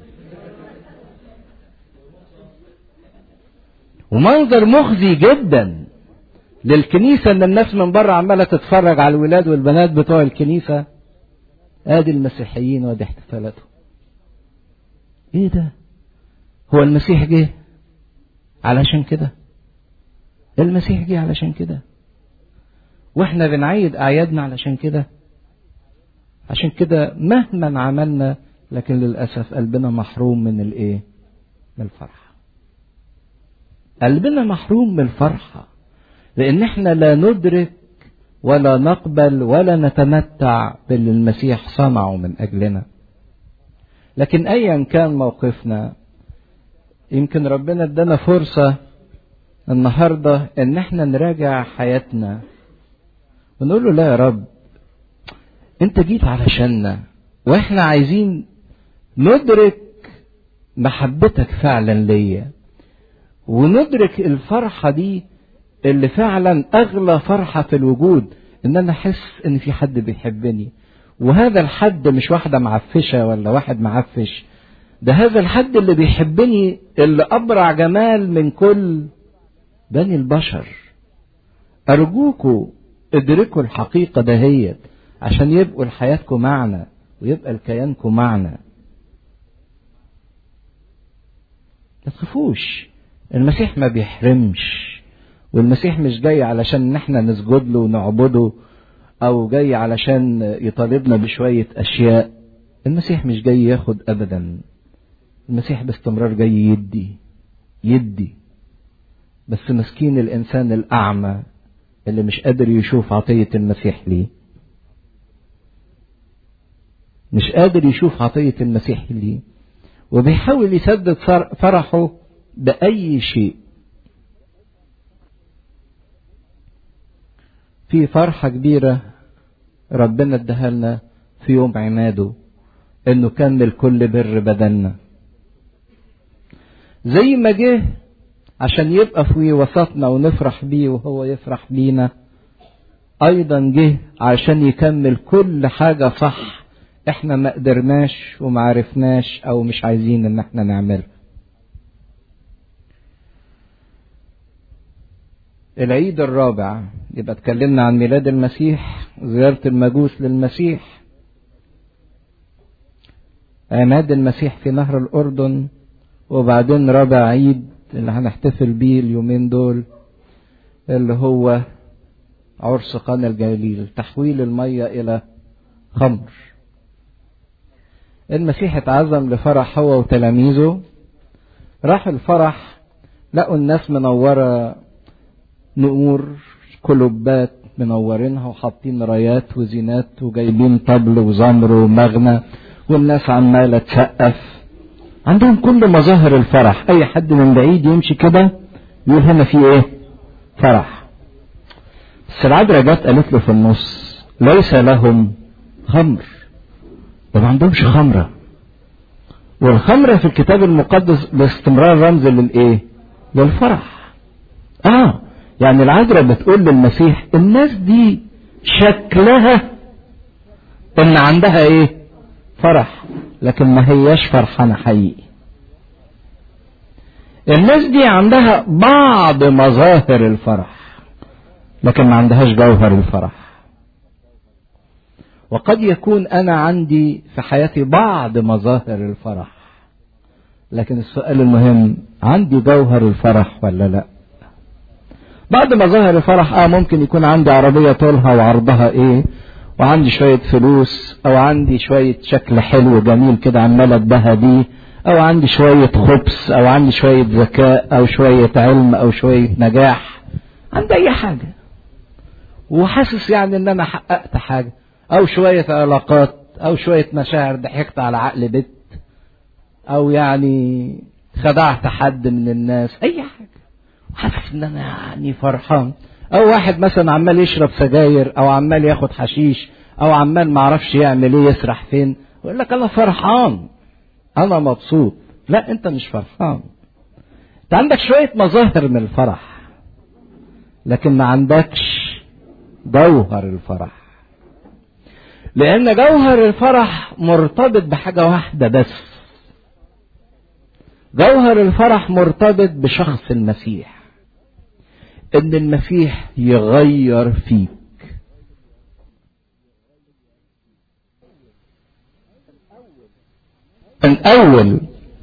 ومنظر مخزي جدا للكنيسة ان الناس من بره عمالة تتفرج على الولاد والبنات بتوع الكنيسة. ادي المسيحيين وادي احتفالاتهم. ايه ده؟ هو المسيح جه علشان كده؟ المسيح جه علشان كده؟ واحنا بنعيد اعيادنا علشان كده؟ عشان كده مهما عملنا لكن للأسف قلبنا محروم من الايه؟ من الفرحة. قلبنا محروم من الفرحة لان احنا لا ندرك ولا نقبل ولا نتمتع باللي المسيح صنعه من اجلنا. لكن ايا كان موقفنا، يمكن ربنا ادانا فرصة النهاردة ان احنا نراجع حياتنا ونقول له لا يا رب، انت جيت علشاننا، واحنا عايزين ندرك محبتك فعلا ليا، وندرك الفرحة دي اللي فعلا اغلى فرحة في الوجود، ان انا احس ان في حد بيحبني. وهذا الحد مش واحدة معفشة ولا واحد معفش، ده هذا الحد اللي بيحبني، اللي أبرع جمال من كل بني البشر. أرجوكوا ادركوا الحقيقة دهيت عشان يبقوا لحياتكم معنا ويبقى لكيانكم معنا. ما تخافوش، المسيح ما بيحرمش، والمسيح مش جاي علشان احنا نسجد له ونعبده، او جاي علشان يطالبنا بشوية اشياء. المسيح مش جاي ياخد ابدا، المسيح باستمرار جاي يدي يدي. بس مسكين الانسان الاعمى اللي مش قادر يشوف عطية المسيح ليه، مش قادر يشوف عطية المسيح ليه، وبيحاول يسدد فرحه بأي شيء. في فرحة كبيرة ربنا اداها لنا في يوم عماده، انه كمل كل بر بدلنا. زي ما جه عشان يبقى في وسطنا ونفرح بيه وهو يفرح بينا، ايضا جه عشان يكمل كل حاجة صح احنا ما قدرناش وما عرفناش او مش عايزين ان احنا نعملها. العيد الرابع يبقى اتكلمنا عن ميلاد المسيح، زيارة المجوس للمسيح، عماد المسيح في نهر الأردن، وبعدين رابع عيد اللي هنحتفل بيه اليومين دول اللي هو عرس قانا الجليل، تحويل المية إلى خمر. المسيح اتعزم لفرح هو وتلاميذه، راح الفرح لقوا الناس منورة نور كلوبات منورينها وحاطين رايات وزينات وجايبين طبل وزمر ومغنى، والناس عمالة تسقف، عندهم كل مظاهر الفرح. اي حد من بعيد يمشي كده يقول هنا في ايه؟ فرح. بس العذراء جت قالت له في النص ليس لهم خمر، ده ما عندهمش خمرة. والخمرة في الكتاب المقدس باستمرار رمز للايه؟ للفرح. اه يعني العذراء بتقول للمسيح الناس دي شكلها ان عندها ايه؟ فرح، لكن ما هياش فرحانة حقيقي. الناس دي عندها بعض مظاهر الفرح لكن ما عندهاش جوهر الفرح. وقد يكون انا عندي في حياتي بعض مظاهر الفرح، لكن السؤال المهم عندي جوهر الفرح ولا لا؟ بعد مظاهر الفرح اه ممكن يكون عندي عربية طولها وعرضها ايه، وعندي شوية فلوس، او عندي شوية شكل حلو جميل كده عمال اتباهى بيه، او عندي شوية خبث، او عندي شوية ذكاء، او شوية علم، او شوية نجاح، عندي اي حاجة وحاسس يعني ان انا حققت حاجة، او شوية علاقات، او شوية مشاعر ضحكت على عقل بنت، او يعني خدعت حد من الناس، اي حاجة حاسس ان انا يعني فرحان. او واحد مثلا عمال يشرب سجاير، او عمال ياخد حشيش، او عمال معرفش يعمل ايه، يسرح فين، ويقول لك انا فرحان انا مبسوط. لا، انت مش فرحان، انت عندك شوية مظاهر من الفرح لكن ما عندكش جوهر الفرح. لان جوهر الفرح مرتبط بحاجة واحدة بس، جوهر الفرح مرتبط بشخص المسيح، ان المسيح يغير فيك. الاول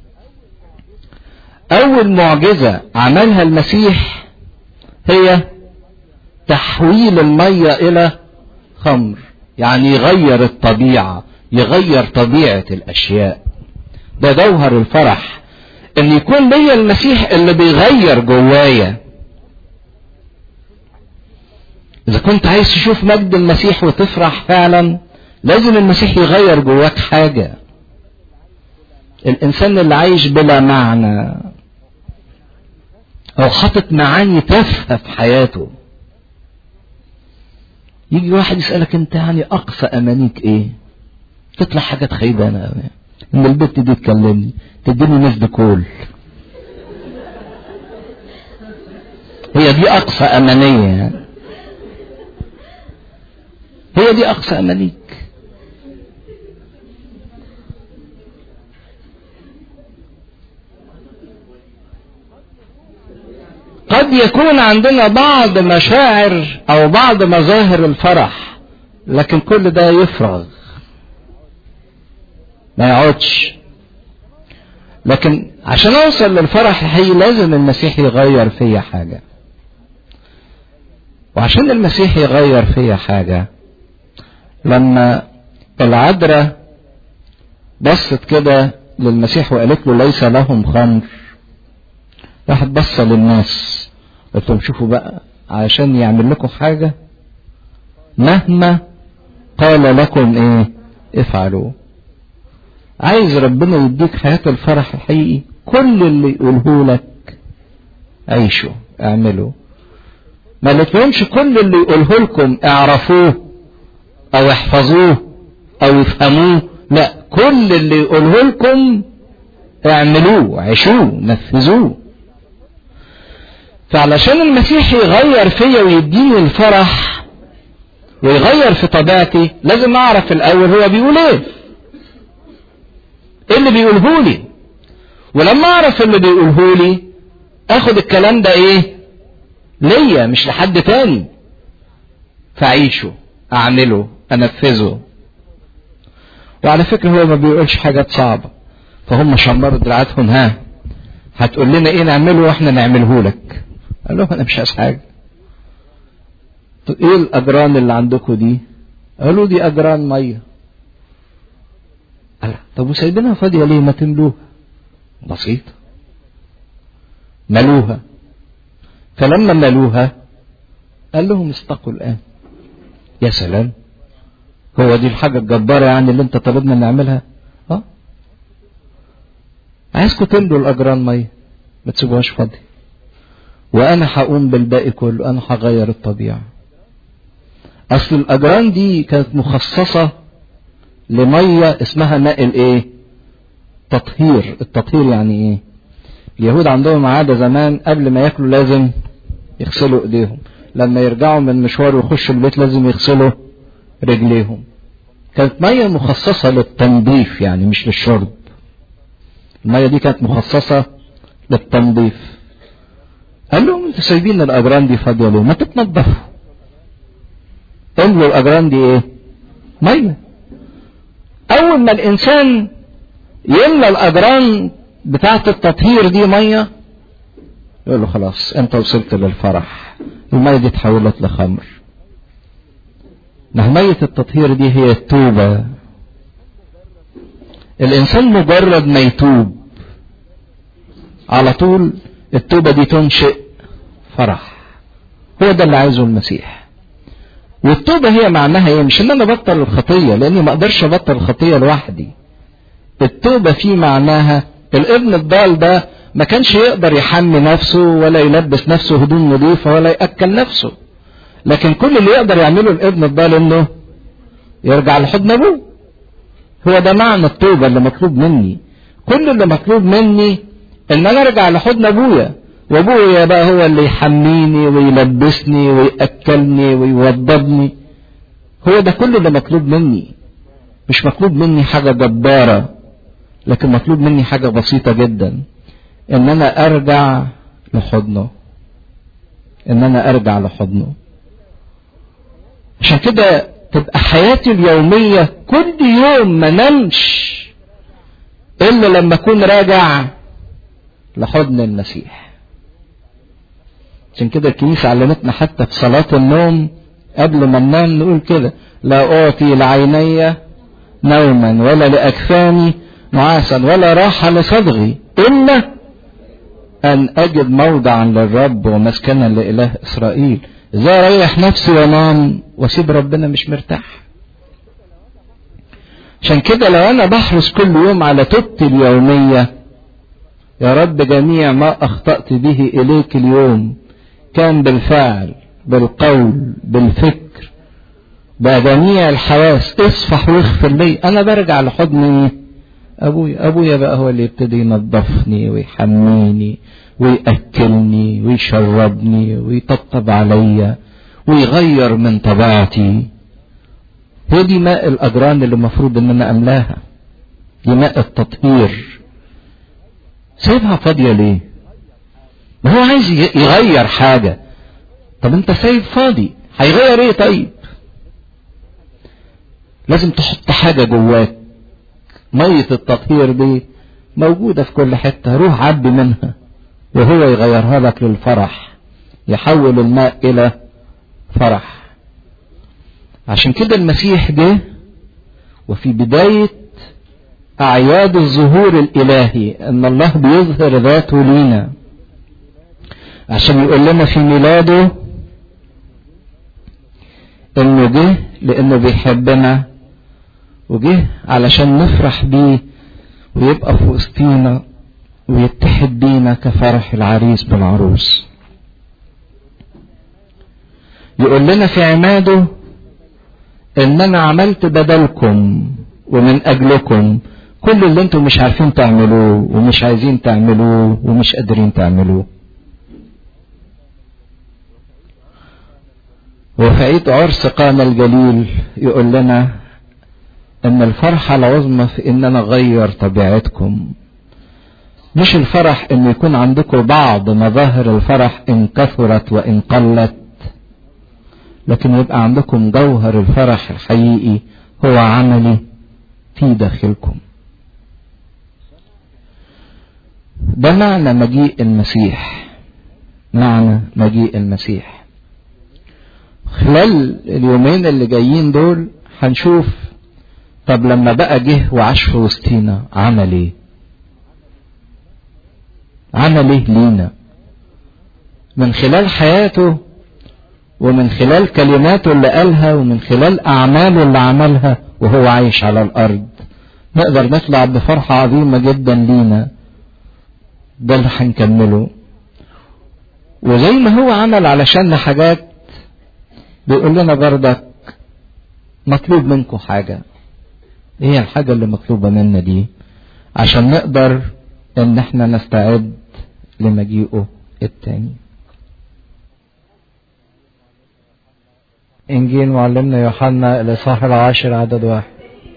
اول معجزة عملها المسيح هي تحويل المية الى خمر، يعني يغير الطبيعة، يغير طبيعة الاشياء. ده جوهر الفرح، ان يكون ليا المسيح اللي بيغير جوايا. اذا كنت عايز تشوف مجد المسيح وتفرح فعلا، لازم المسيح يغير جواك حاجة. الانسان اللي عايش بلا معنى او حاطط معاني تافهة في حياته، يجي واحد يسألك انت يعني اقصى امانيك ايه؟ تطلع حاجات خيبانة قوي، ان البت دي تكلمني تديني ناس بكول، هي دي اقصى امانية، هي دي اقصى امانيك. قد يكون عندنا بعض مشاعر او بعض مظاهر الفرح، لكن كل ده يفرغ ما يقعدش. لكن عشان اوصل للفرح الحقيقي لازم المسيح يغير فيا حاجة، وعشان المسيح يغير فيا حاجة، لما العذراء بصت كده للمسيح وقالت له ليس لهم خمر، راحت بصة للناس قلت لهم شوفوا بقى، عشان يعمل لكم حاجة مهما قال لكم ايه افعلوا. عايز ربنا يديك حياة الفرح الحقيقي، كل اللي يقوله لك عيشوا اعملوا. ما لكمش كل اللي يقوله لكم اعرفوه او احفظوه او يفهموه، لا، كل اللي يقوله لكم اعملوه عيشوه نفذوه. فعلشان المسيح يغير فيا ويديني الفرح ويغير في طبيعتي، لازم اعرف الاول هو بيقول ايه، ايه اللي بيقوله لي. ولما اعرف اللي بيقوله لي اخد الكلام ده ايه ليا مش لحد تاني، فاعيشه اعمله انفذه. وعلى فكرة هو ما بيقولش حاجات صعبة، فهم شمروا دراعاتهم، ها هتقول لنا ايه نعمله واحنا نعمله لك. قال لهم انا مش عايز حاجة. ايه الاجران اللي عندكم دي؟ قالوا دي اجران ميه. قال طب وسايبينها فاضيه ليه؟ ما تملوها. بسيط، ملوها. فلما ملوها قال لهم استقوا الان. يا سلام، هو دي الحاجه الجباره يعني اللي انت طلبنا نعملها؟ اه عايزكم تملوا الاجران ميه، ما تسيبوهاش فاضيه، وانا هقوم بالباقي كله، انا هغير الطبيعه. اصل الاجران دي كانت مخصصة لمية اسمها ماء الايه؟ تطهير. التطهير يعني ايه؟ اليهود عندهم عادة زمان قبل ما ياكلوا لازم يغسلوا ايديهم، لما يرجعوا من مشوار ويخشوا البيت لازم يغسلوا رجليهم. كانت مية مخصصة للتنظيف يعني مش للشرب. المية دي كانت مخصصة للتنظيف. قال لهم انتوا سايبين الاجران دي فاضية ليه؟ ما تتنظفوا، املوا الاجران دي ايه؟ ميه. اول ما الانسان يملى الاجران بتاعه التطهير دي ميه، يقول له خلاص انت وصلت للفرح، الميه دي اتحولت لخمر. ما ميه التطهير دي هي التوبه. الانسان مجرد ما يتوب على طول التوبه دي تنشئ فرح. هو ده اللي عايزه المسيح. والتوبة هي معناها ايه؟ مش ان انا ابطل الخطية، لاني ما اقدرش ابطل الخطية لوحدي. التوبة في معناها الابن الضال ده ما كانش يقدر يحمي نفسه ولا يلبس نفسه هدوم نظيفة ولا يأكل نفسه، لكن كل اللي يقدر يعمله الابن الضال انه يرجع لحضن ابوه. هو ده معنى التوبة اللي مطلوب مني. كل اللي مطلوب مني ان انا ارجع لحضن ابويا، وابويا بقى هو اللي يحميني ويلبسني ويأكلني ويوضبني. هو ده كل اللي مطلوب مني. مش مطلوب مني حاجة جبارة، لكن مطلوب مني حاجة بسيطة جدا، ان انا ارجع لحضنه، ان انا ارجع لحضنه. عشان كده تبقى حياتي اليومية كل يوم ما نمش الا لما اكون راجع لحضن المسيح. عشان كده الكنيسة علمتنا حتى في صلاة النوم قبل ما ننام نقول كده: لا أعطي لعيني نوما ولا لأكفاني نعاسا ولا راحة لصدغي إلا أن أجد موضعا للرب ومسكنا لإله إسرائيل. إذا أريح نفسي وأنام وأسيب ربنا مش مرتاح. عشان كده لو أنا بحرص كل يوم على توبتي اليومية: يا رب جميع ما أخطأت به إليك اليوم كان بالفعل بالقول بالفكر بجميع الحواس، اصفح واغفر لي. انا برجع لحضن ابويا. ابويا بقى هو اللي يبتدي ينظفني ويحميني ويأكلني ويشربني ويطبطب عليا ويغير من طبيعتي. هي دي ماء الأجران اللي المفروض ان انا املاها، دي ماء التطهير. سايبها فاضية ليه؟ ما هو عايز يغير حاجة. طب انت سايب فاضي، هيغير ايه؟ طيب لازم تحط حاجة جواك. مية التطهير دي موجودة في كل حتة، روح عبي منها وهو يغيرها لك للفرح، يحول الماء الى فرح. عشان كده المسيح جه وفي بداية اعياد الظهور الالهي ان الله بيظهر ذاته لينا، عشان يقول لنا في ميلاده انه جه لانه بيحبنا، وجه علشان نفرح بيه ويبقى في وسطينا ويتحد بينا كفرح العريس بالعروس. يقول لنا في عماده ان انا عملت بدلكم ومن اجلكم كل اللي انتم مش عارفين تعملوه ومش عايزين تعملوه ومش قادرين تعملوه. وفي عيد عرس قانا الجليل يقول لنا ان الفرحة العظمى في ان انا اغير طبيعتكم. مش الفرح ان يكون عندكم بعض مظاهر الفرح ان كثرت وان قلت، لكن يبقى عندكم جوهر الفرح الحقيقي هو عملي في داخلكم. ده معنى مجيء المسيح، معنى مجيء المسيح. خلال اليومين اللي جايين دول هنشوف طب لما بقى جه وعاش في وسطينا عمل ايه؟ عمل ايه لينا؟ من خلال حياته ومن خلال كلماته اللي قالها ومن خلال اعماله اللي عملها وهو عايش على الارض نقدر نطلع بفرحة عظيمة جدا لينا. ده اللي هنكمله. وزي ما هو عمل علشان حاجات بيقول لنا بردك مطلوب منكم حاجة. ايه هي الحاجة اللي مطلوبة منا دي عشان نقدر ان احنا نستعد لمجيئه التاني؟ انجيل معلمنا يوحنا الاصحاح العاشر عدد واحد.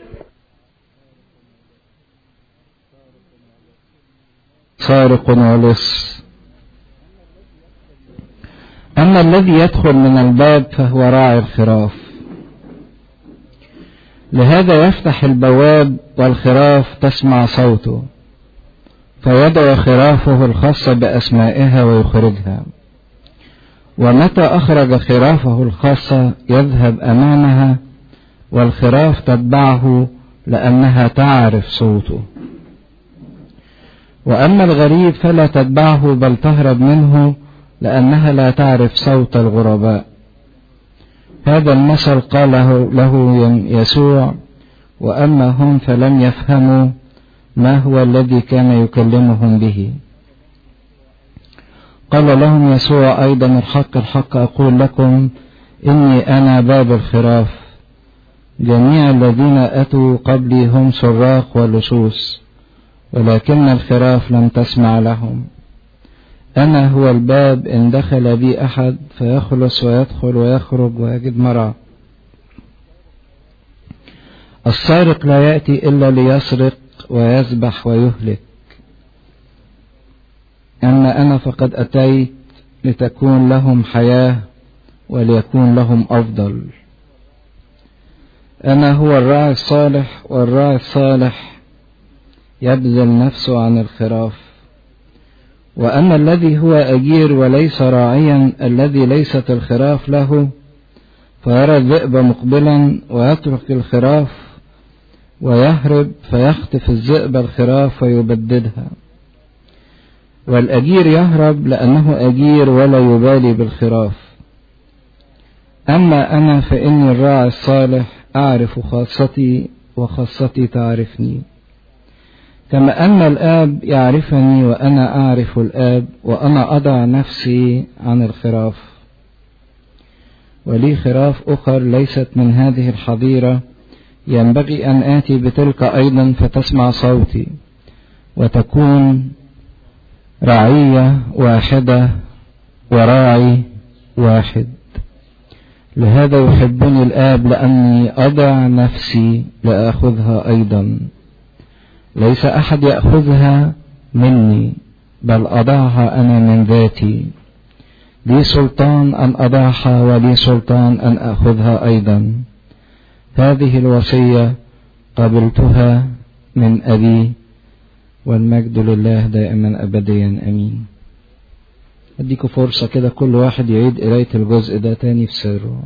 سارق ولص، اما الذي يدخل من الباب فهو راعي الخراف، لهذا يفتح البواب والخراف تسمع صوته فيدعو خرافه الخاصة بأسمائها ويخرجها، ومتى أخرج خرافه الخاصة يذهب أمامها والخراف تتبعه لأنها تعرف صوته. وأما الغريب فلا تتبعه بل تهرب منه لأنها لا تعرف صوت الغرباء. هذا المثل قاله له يسوع، وأما هم فلم يفهموا ما هو الذي كان يكلمهم به. قال لهم يسوع أيضا الحق الحق أقول لكم إني أنا باب الخراف، جميع الذين أتوا قبلي هم سراق ولصوص ولكن الخراف لم تسمع لهم. أنا هو الباب، إن دخل بي أحد فيخلص ويدخل ويخرج ويجد مرعى. السارق لا يأتي إلا ليسرق ويذبح ويهلك، أما أنا فقد أتيت لتكون لهم حياة وليكون لهم أفضل. أنا هو الراعي الصالح، والراعي الصالح يبذل نفسه عن الخراف. وأما الذي هو أجير وليس راعيا الذي ليست الخراف له فيرى الذئب مقبلا ويترك الخراف ويهرب فيخطف الذئب الخراف ويبددها. والأجير يهرب لأنه أجير ولا يبالي بالخراف. أما أنا فإني الراعي الصالح أعرف خاصتي وخاصتي تعرفني، كما أن الآب يعرفني وأنا أعرف الآب وأنا أضع نفسي عن الخراف. ولي خراف أخر ليست من هذه الحظيرة، ينبغي أن آتي بتلك أيضا فتسمع صوتي، وتكون رعية واحدة وراعي واحد. لهذا يحبني الآب، لأني أضع نفسي لأخذها أيضا. ليس أحد يأخذها مني، بل أضعها أنا من ذاتي. لي سلطان أن أضعها، ولي سلطان أن أخذها أيضا. هذه الوصية قبلتها من أبي، والمجد لله دائما أبديا أمين. أديكوا فرصة كده كل واحد يعيد قراية الجزء ده تاني في سره.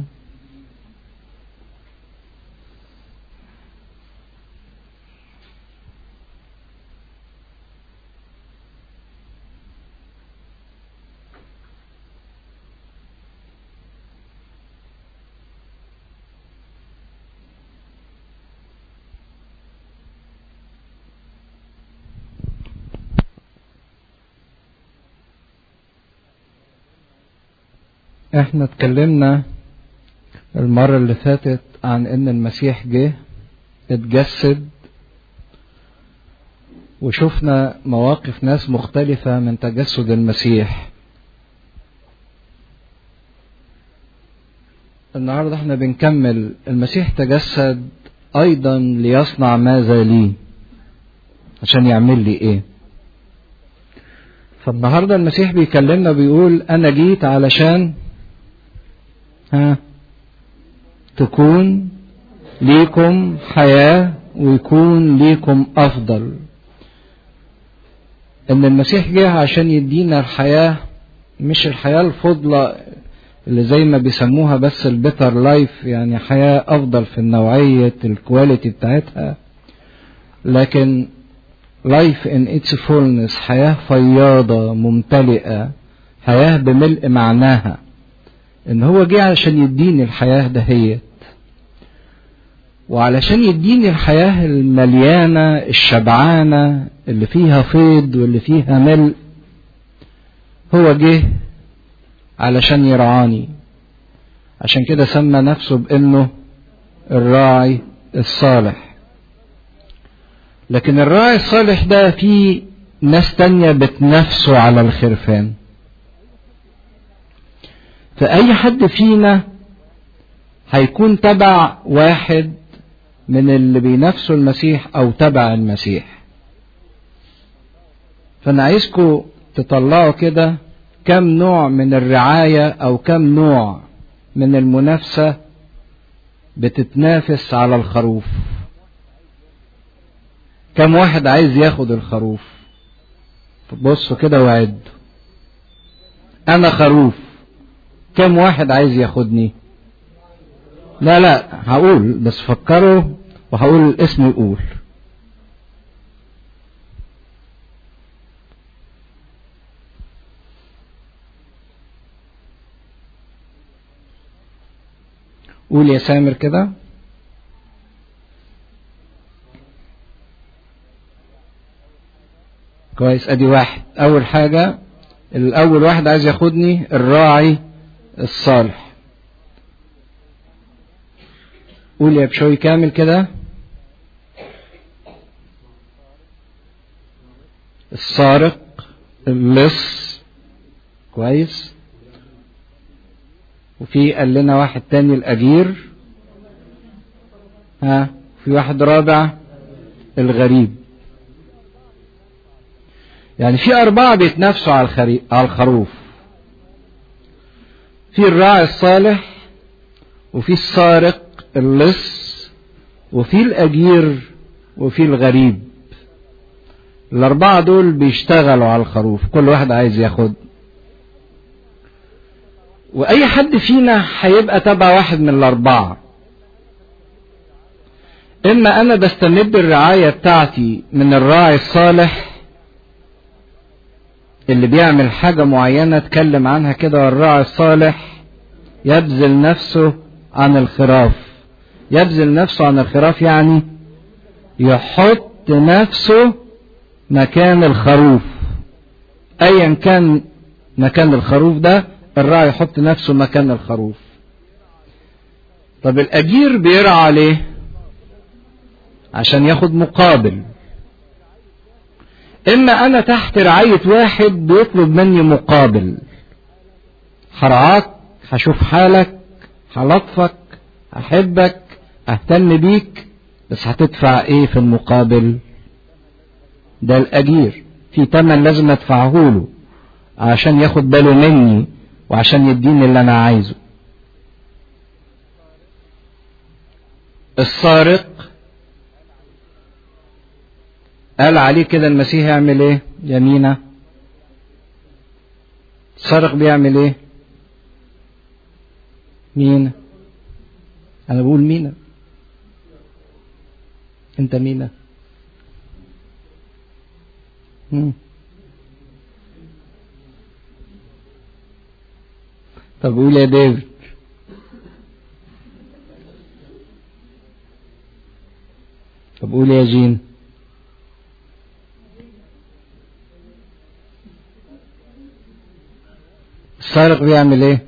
احنا اتكلمنا المرة اللي فاتت عن ان المسيح جه اتجسد، وشفنا مواقف ناس مختلفة من تجسد المسيح. النهاردة احنا بنكمل المسيح تجسد ايضا ليصنع ماذا لي، عشان يعمل لي ايه. فالنهاردة المسيح بيكلمنا بيقول انا جيت علشان ها تكون ليكم حياة ويكون ليكم أفضل. إن المسيح جه عشان يدينا الحياة، مش الحياة الفضلة اللي زي ما بيسموها بس البيتر لايف، يعني حياة أفضل في النوعية الكواليتي بتاعتها، لكن لايف in its fullness، حياة فياضة ممتلئة، حياة بملء معناها. ان هو جه علشان يديني الحياة دهيت، وعلشان يديني الحياة المليانة الشبعانة اللي فيها فيض واللي فيها ملء. هو جه علشان يرعاني، عشان كده سمى نفسه بانه الراعي الصالح. لكن الراعي الصالح ده فيه ناس تانية بتنافسه على الخرفان. فأي حد فينا هيكون تبع واحد من اللي بينافسوا المسيح أو تبع المسيح. فأنا عايزكم تطلعوا كده كم نوع من الرعاية أو كم نوع من المنافسة بتتنافس على الخروف. كم واحد عايز ياخد الخروف؟ بصوا كده وعدوا. أنا خروف، كم واحد عايز ياخدني؟ لا لا هقول، بس فكروا وهقول الاسم يقول. قول يا سامر كده. كويس، ادي واحد. اول حاجة، الاول واحد عايز ياخدني الراعي الصالح. قول يا بشوي كامل كده. السارق، اللص. كويس. وفي قال لنا واحد تاني الأجير. ها، في واحد رابع الغريب. يعني في أربعة بيتنافسوا على على الخروف. في الراعي الصالح، وفي السارق اللص، وفي الأجير، وفي الغريب. الأربعة دول بيشتغلوا على الخروف، كل واحد عايز ياخد. وأي حد فينا هيبقى تبع واحد من الأربعة. إما أنا بستمد الرعاية بتاعتي من الراعي الصالح اللي بيعمل حاجة معينة اتكلم عنها كده، والراعي الصالح يبذل نفسه عن الخراف. يبذل نفسه عن الخراف يعني يحط نفسه مكان الخروف. ايا كان مكان الخروف ده، الراعي يحط نفسه مكان الخروف. طب الأجير بيرعى ليه؟ عشان ياخد مقابل. إما أنا تحت رعاية واحد بيطلب مني مقابل، هرعاك، هشوف حالك، هلطفك، هحبك، اهتم بيك، بس هتدفع ايه في المقابل؟ ده الأجير، في تمن لازم ادفعه له عشان ياخد باله مني وعشان يديني اللي انا عايزه. السارق قال عليه كده المسيح يعمل ايه؟ يمينة. السارق بيعمل ايه؟ مين؟ انا بقول مين؟ انت مين؟ مم. طب قول يا ديفيد. طب قول يا جين. السارق بيعمل ايه؟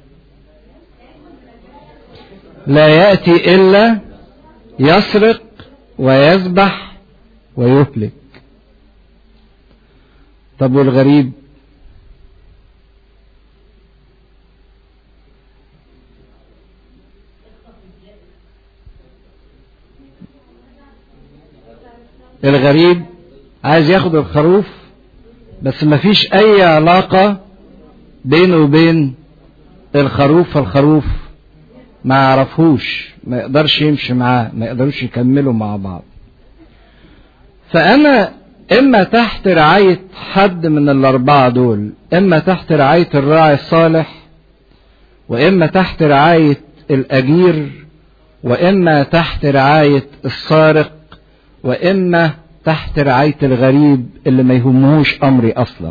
لا يأتي إلا يسرق ويذبح ويهلك. طب والغريب؟ الغريب عايز ياخد الخروف بس مفيش أي علاقة بينه وبين الخروف، فالخروف ما يعرفوش، ما يقدرش يمشي معاه، ما يقدروش يكملوا مع بعض. فأنا إما تحت رعاية حد من الأربعة دول، إما تحت رعاية الراعي الصالح، وإما تحت رعاية الأجير، وإما تحت رعاية السارق، وإما تحت رعاية الغريب اللي ما يهمهوش أمري أصلا.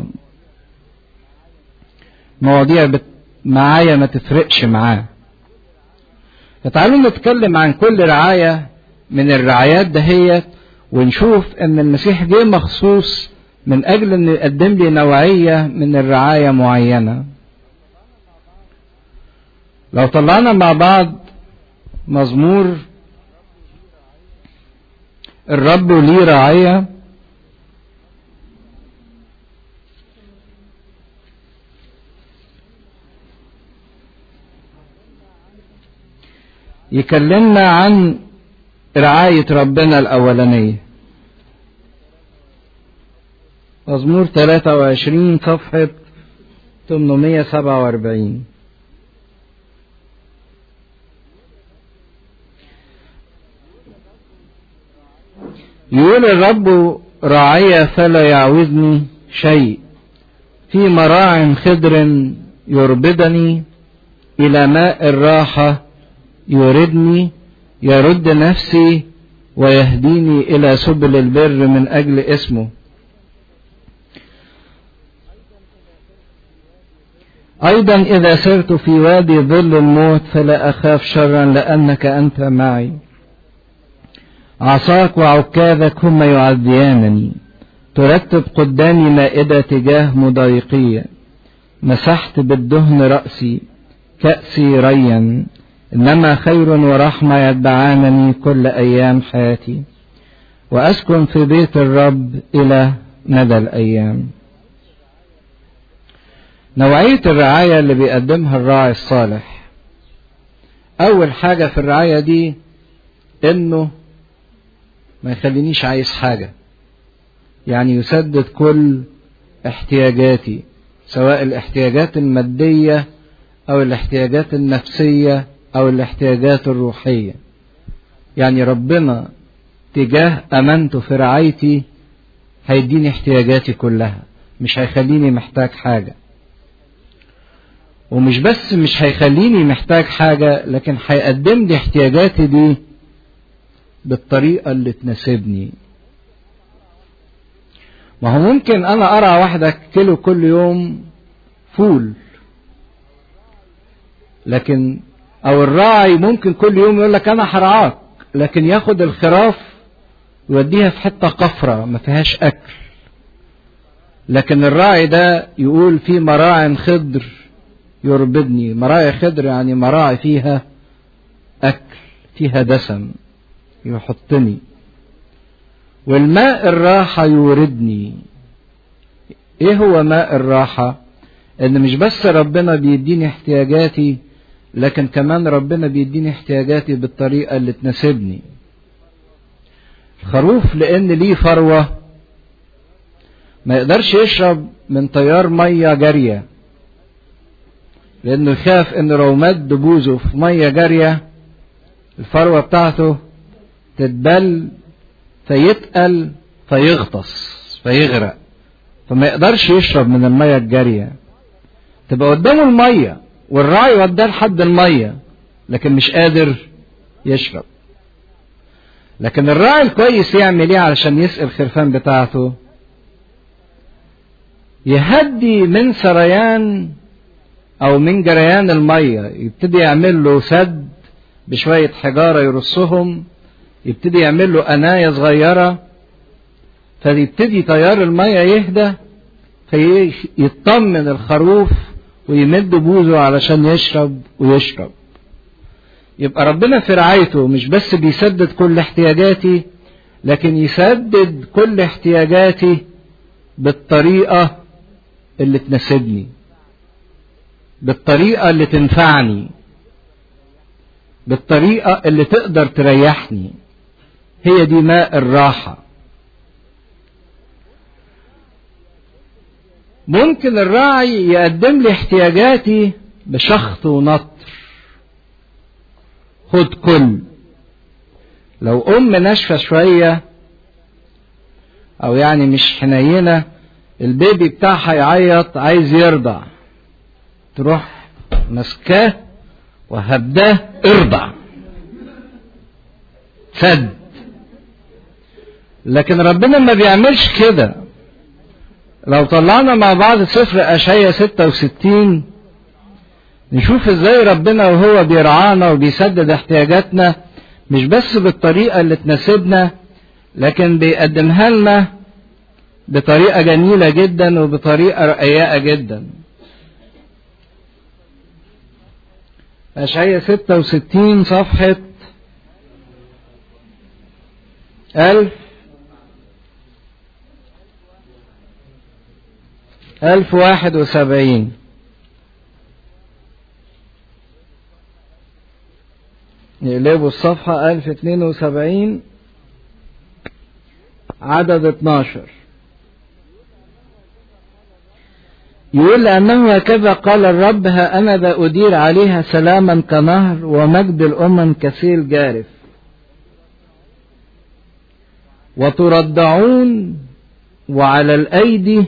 مواضيع بت... معايا ما تفرقش معاه. فتعالوا نتكلم عن كل رعاية من الرعايات دهيت، ونشوف ان المسيح جه مخصوص من اجل ان يقدم لي نوعية من الرعاية معينة. لو طلعنا مع بعض مزمور الرب لي رعاية، يكلمنا عن رعاية ربنا الأولانية. مزمور ثلاثة وعشرين صفحة ثمانمائة وسبعة وأربعين. يقول الرب راعي فلا يعوزني شيء، في مراع خضر يربدني، إلى ماء الراحة يردني، يرد نفسي ويهديني إلى سبل البر من أجل اسمه. أيضا إذا سرت في وادي ظل الموت فلا أخاف شرا، لأنك أنت معي، عصاك وعكاذك هما يعزيانني. ترتب قدامي مائدة تجاه مضايقية، مسحت بالدهن رأسي، كأسي ريا، إنما خير ورحمة يتبعانني كل أيام حياتي، وأسكن في بيت الرب إلى مدى الأيام. نوعية الرعاية اللي بيقدمها الراعي الصالح، أول حاجة في الرعاية دي إنه ما يخلينيش عايز حاجة، يعني يسدد كل احتياجاتي، سواء الاحتياجات المادية أو الاحتياجات النفسية أو الاحتياجات الروحية. يعني ربنا تجاه أمانته في رعايتي هيديني احتياجاتي كلها، مش هيخليني محتاج حاجة. ومش بس مش هيخليني محتاج حاجة، لكن هيقدم لي احتياجاتي دي بالطريقة اللي تناسبني. ما هو ممكن أنا أرى واحدة كيلو كل يوم فول، لكن او الراعي ممكن كل يوم يقول لك انا هرعاك، لكن ياخد الخراف يوديها في حته قفره ما فيهاش اكل. لكن الراعي ده يقول في مراع خضر يربدني. مراعي خضر يعني مراعي فيها اكل، فيها دسم يحطني، والماء الراحة يوردني. ايه هو ماء الراحة؟ ان مش بس ربنا بيديني احتياجاتي، لكن كمان ربنا بيديني احتياجاتي بالطريقة اللي تناسبني. الخروف لان ليه فروة ما يقدرش يشرب من تيار مية جارية، لانه يخاف ان لو مد بوزه في مية جارية الفروة بتاعته تتبل فيتقل فيغطس فيغرق، فما يقدرش يشرب من المية الجارية. تبقى قدامه المية والراعي وداه لحد المية لكن مش قادر يشرب. لكن الراعي الكويس يعمل ايه علشان يسقي الخرفان بتاعته؟ يهدي من سريان او من جريان المية، يبتدي يعمل له سد بشوية حجارة يرصهم، يبتدي يعمل له قناية صغيرة فيبتدي تيار المية يهدى، فيطمن الخروف ويمد بوزه علشان يشرب ويشرب. يبقى ربنا في رعايته مش بس بيسدد كل احتياجاتي، لكن يسدد كل احتياجاتي بالطريقة اللي تناسبني، بالطريقة اللي تنفعني، بالطريقة اللي تقدر تريحني. هي دي ماء الراحة. ممكن الراعي يقدم لي احتياجاتي بشخط ونطر، خد كل. لو ام ناشفة شوية او يعني مش حنينة، البيبي بتاعها يعيط عايز يرضع، تروح مسكاه وهبداه ارضع، سد. لكن ربنا ما بيعملش كده. لو طلعنا مع بعض سفر اشعياء ستة وستين نشوف ازاي ربنا وهو بيرعانا وبيسدد احتياجاتنا مش بس بالطريقة اللي تناسبنا، لكن بيقدمها لنا بطريقة جميلة جدا وبطريقة رقيقة جدا. اشعياء ستة وستين صفحة ألف ألف واحد وسبعين. يقلبوا الصفحة ألف اتنين وسبعين عدد اتناشر. يقول لأنه هكذا قال الرب: ها أنا ذا أدير عليها سلاما كنهر ومجد الأمم كسيل جارف، وتردعون وعلى الأيدي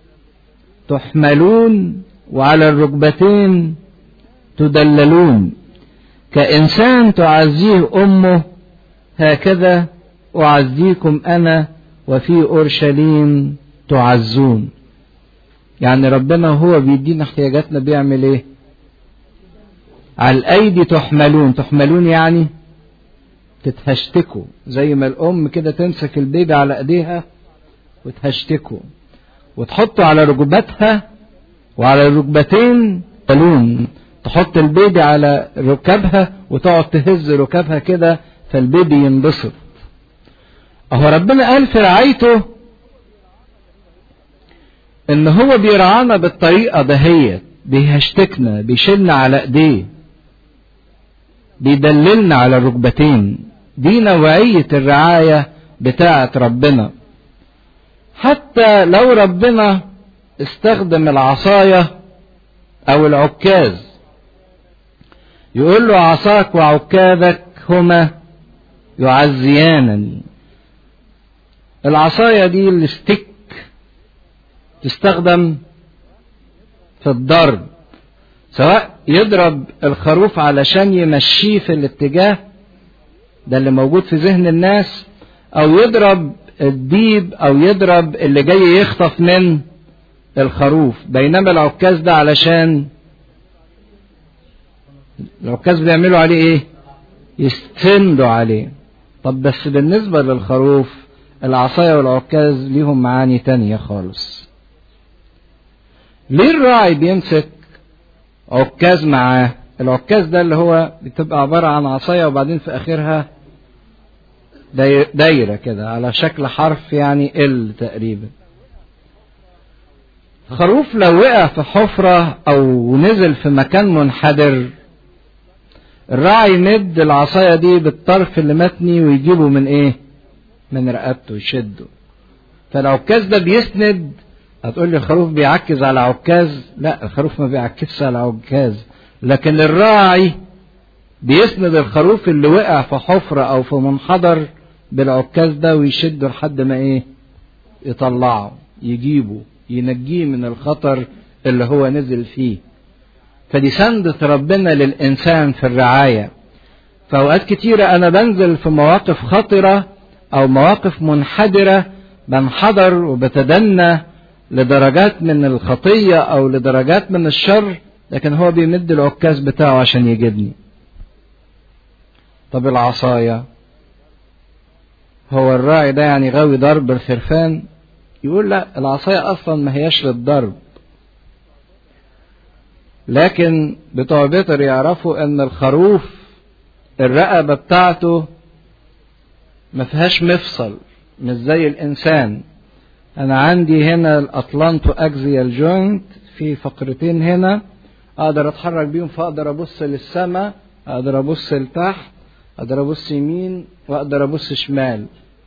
تحملون وعلى الركبتين تدللون، كإنسان تعزيه أمه هكذا أعزيكم أنا وفي أورشليم تعزون. يعني ربنا هو بيدينا احتياجاتنا بيعمل ايه؟ على الأيدي تحملون. تحملون يعني تتهشتكوا، زي ما الأم كده تمسك البيبي على ايديها وتهشتكوا، وتحطه على ركبتها وعلى الركبتين تلون، تحط البيبي على ركبها وتقعد تهز ركبها كده فالبيبي ينبسط. اهو ربنا قال في رعايته ان هو بيرعانا بالطريقة دهيت، بيهشتكنا، بيشيلنا على ايديه، بيدللنا على الركبتين. دي نوعية الرعاية بتاعة ربنا. حتى لو ربنا استخدم العصاية او العكاز، يقول له: عصاك وعكازك هما يعزيانني. العصاية دي الستيك تستخدم في الضرب، سواء يضرب الخروف علشان يمشيه في الاتجاه ده اللي موجود في ذهن الناس، او يضرب الديب او يضرب اللي جاي يخطف من الخروف. بينما العكاز ده علشان العكاز بيعملوا عليه ايه؟ يستندوا عليه. طب بس بالنسبة للخروف العصاية والعكاز ليهم معاني تانية خالص. ليه الراعي بيمسك عكاز معاه العكاز ده اللي هو بتبقى عبارة عن عصاية وبعدين في آخرها دايرة كده على شكل حرف يعني ال تقريبا. خروف لو وقع في حفرة أو نزل في مكان منحدر، الراعي يمد العصاية دي بالطرف اللي متني ويجيبه من إيه؟ من رقبته يشده. فالعكاز ده بيسند. هتقول لي الخروف بيعكز على عكاز؟ لا، الخروف ما بيعكزش على عكاز، لكن الراعي بيسند الخروف اللي وقع في حفرة أو في منحدر بالعكاز ده ويشده لحد ما إيه؟ يطلعه، يجيبه، ينجيه من الخطر اللي هو نزل فيه. فدي سندة ربنا للإنسان في الرعاية. فأوقات كتيرة أنا بنزل في مواقف خطرة أو مواقف منحدرة، بنحضر وبتدنى لدرجات من الخطية أو لدرجات من الشر، لكن هو بيمد العكاز بتاعه عشان يجيبني. طب العصاية، هو الراعي ده يعني غاوي ضرب الخرفان؟ يقول لا، العصاية أصلا ما هياش للضرب، لكن بتوع بيتر يعرفوا ان الخروف الرقبة بتاعته ما فيهاش مفصل مش زي الانسان. انا عندي هنا الاطلانتو اكزيال جوينت في فقرتين هنا اقدر اتحرك بيهم، فاقدر ابص للسماء، اقدر ابص لتحت، اقدر ابص يمين، واقدر ابص شمال.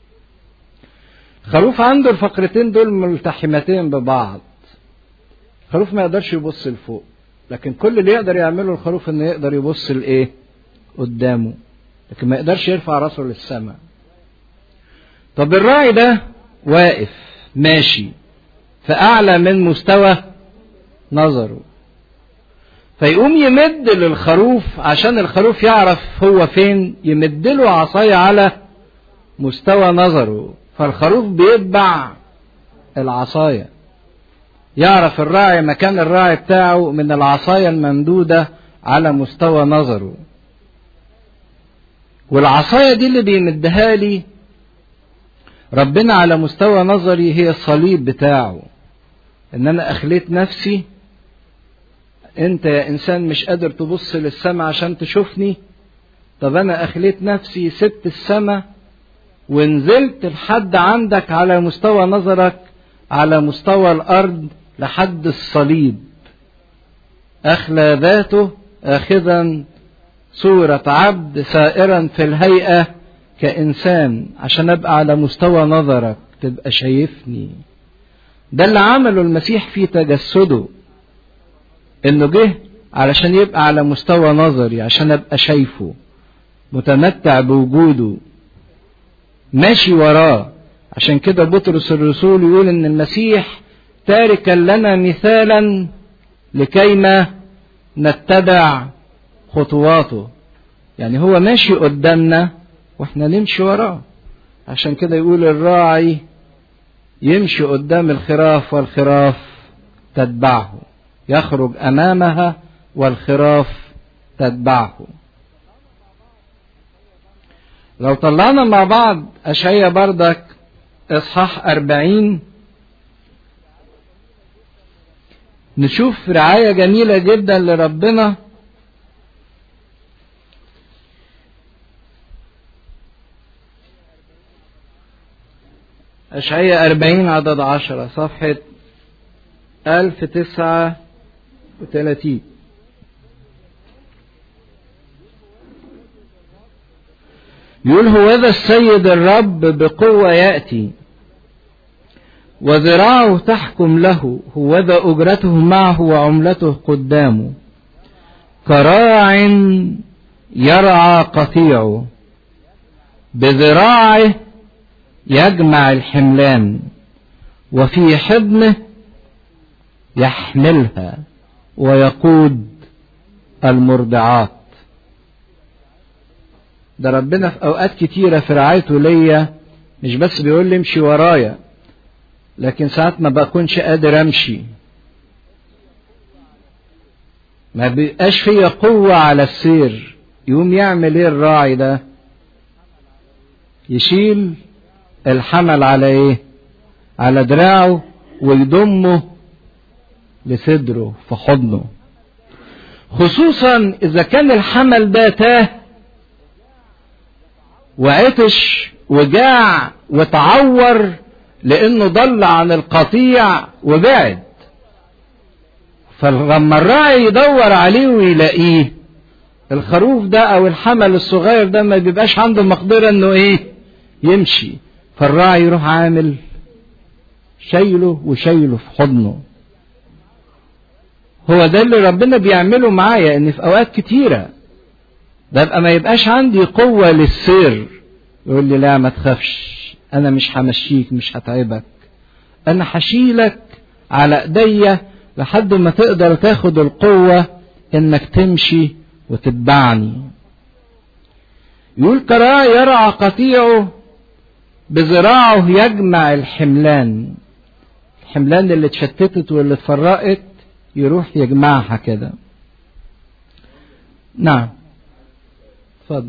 الخروف عنده الفقرتين دول ملتحمتين ببعض. الخروف ما يقدرش يبص لفوق، لكن كل اللي يقدر يعمله الخروف انه يقدر يبص لايه؟ قدامه، لكن ما يقدرش يرفع راسه للسماء. طب الراعي ده واقف ماشي فاعلى من مستوى نظره، فيقوم يمد للخروف عشان الخروف يعرف هو فين، يمد له عصايه على مستوى نظره، فالخروف بيتبع العصايه، يعرف الراعي مكان الراعي بتاعه من العصاية الممدودة على مستوى نظره. والعصاية دي اللي بيمدها لي ربنا على مستوى نظري هي الصليب بتاعه، ان انا اخليت نفسي. انت يا انسان مش قادر تبص للسماء عشان تشوفني، طب انا اخليت نفسي، سبت السماء ونزلت لحد عندك على مستوى نظرك، على مستوى الارض لحد الصليب. أخلى ذاته آخذا صورة عبد سائرا في الهيئة كإنسان، عشان أبقى على مستوى نظرك تبقى شايفني. ده اللي عمله المسيح في تجسده، إنه جه علشان يبقى على مستوى نظري، عشان أبقى شايفه، متمتع بوجوده، ماشي وراه. عشان كده بطرس الرسول يقول إن المسيح تاركا لنا مثالا لكيما نتبع خطواته. يعني هو ماشي قدامنا واحنا نمشي وراه. عشان كده يقول الراعي يمشي قدام الخراف والخراف تتبعه، يخرج امامها والخراف تتبعه. لو طلعنا مع بعض اشعياء بردك اصحاح أربعين، نشوف رعاية جميلة جدا لربنا. أشعياء أربعين عدد عشرة صفحة ألف تسعة وثلاثين. يقول هوذا السيد الرب بقوة يأتي وذراعه تحكم له، هوذا أجرته معه وعملته قدامه، كراع يرعى قطيعه، بذراعه يجمع الحملان، وفي حضنه يحملها، ويقود المرضعات. ده ربنا في أوقات كتيرة في رعايته ليا مش بس بيقول لي امشي ورايا، لكن ساعات ما بكونش قادر امشي، ما بيبقاش فيا قوة على السير. يقوم يعمل ايه الراعي ده؟ يشيل الحمل على ايه؟ على دراعه، ويضمه لصدره في حضنه. خصوصا اذا كان الحمل ده تاه وعطش وجاع وتعور لانه ضل عن القطيع وبعد. فلما الراعي يدور عليه ويلاقيه، الخروف ده او الحمل الصغير ده ما بيبقاش عنده مقدرة انه ايه يمشي، فالراعي يروح عامل شايله وشايله في حضنه. هو ده اللي ربنا بيعمله معايا، ان في اوقات كتيرة ببقى ما يبقاش عندي قوة للسير، يقول لي لا ما تخافش، انا مش همشيك، مش هتعبك، انا هشيلك على ايديا لحد ما تقدر تاخد القوة انك تمشي وتتبعني. يقول كراعي يرعى قطيعه بذراعه يجمع الحملان، الحملان اللي اتشتتت واللي اتفرقت يروح يجمعها كده. نعم اتفضل.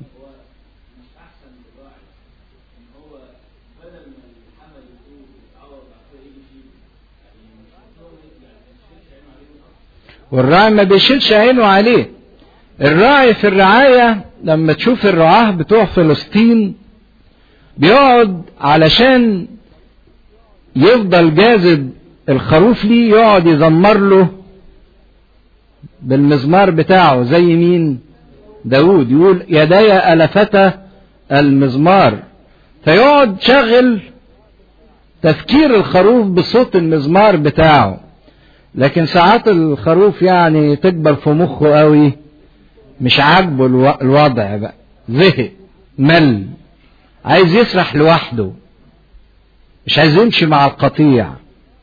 والراعي ما بيشيلش عينه عليه. الراعي في الرعاية لما تشوف الرعاة بتوع فلسطين بيقعد علشان يفضل جاذب الخروف ليه، يقعد يزمر له بالمزمار بتاعه زي مين؟ داود. يقول يداي ألفت المزمار، فيقعد شغل تفكير الخروف بصوت المزمار بتاعه. لكن ساعات الخروف يعني تكبر في مخه قوي، مش عاجبه الوضع بقى، زهق مل، عايز يسرح لوحده، مش عايز يمشي مع القطيع،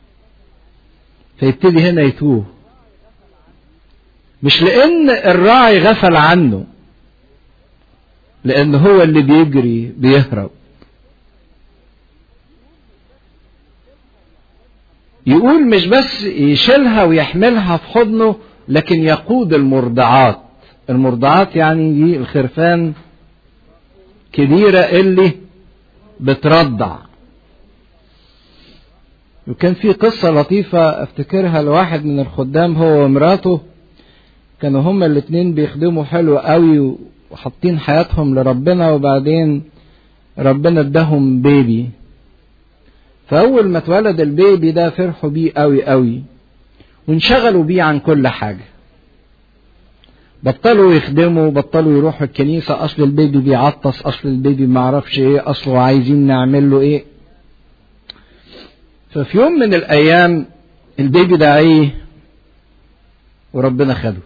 فيبتدي هنا يتوه. مش لان الراعي غفل عنه، لان هو اللي بيجري بيهرب. يقول مش بس يشيلها ويحملها في حضنه، لكن يقود المرضعات. المرضعات يعني دي الخرفان كبيرة اللي بترضع. وكان في قصة لطيفة افتكرها لواحد من الخدام، هو ومراته كانوا هما الاتنين بيخدموا حلو قوي وحاطين حياتهم لربنا، وبعدين ربنا اداهم بيبي. فاول ما اتولد البيبي ده فرحوا بيه قوي قوي وانشغلوا بيه عن كل حاجة، بطلوا يخدموا، بطلوا يروحوا الكنيسة، اصل البيبي بيعطس، اصل البيبي معرفش ايه، اصله عايزين نعمل له ايه. ففي يوم من الايام البيبي ده ايه وربنا خده،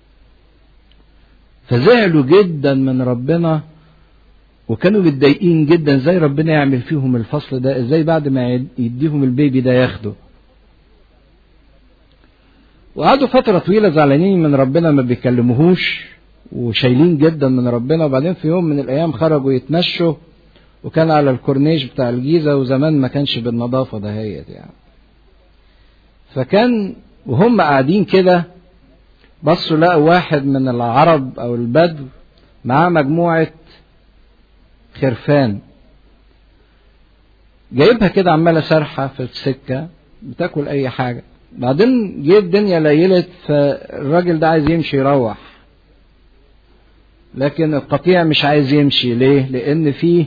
فزعلوا جدا من ربنا وكانوا متضايقين جدا، ازاي ربنا يعمل فيهم الفصل ده، ازاي بعد ما يديهم البيبي ده ياخده. وقعدوا فترة طويلة زعلانين من ربنا، ما بيكلموهوش وشايلين جدا من ربنا. وبعدين في يوم من الايام خرجوا يتمشوا، وكان على الكورنيش بتاع الجيزة، وزمان ما كانش بالنظافة دهيت يعني. فكان وهم قاعدين كده بصوا لقوا واحد من العرب او البدو معاه مجموعة خرفان جايبها كده عمالة سرحة في السكة بتاكل اي حاجة. بعدين جه الدنيا ليلت، فالراجل ده عايز يمشي يروح، لكن القطيع مش عايز يمشي. ليه؟ لان فيه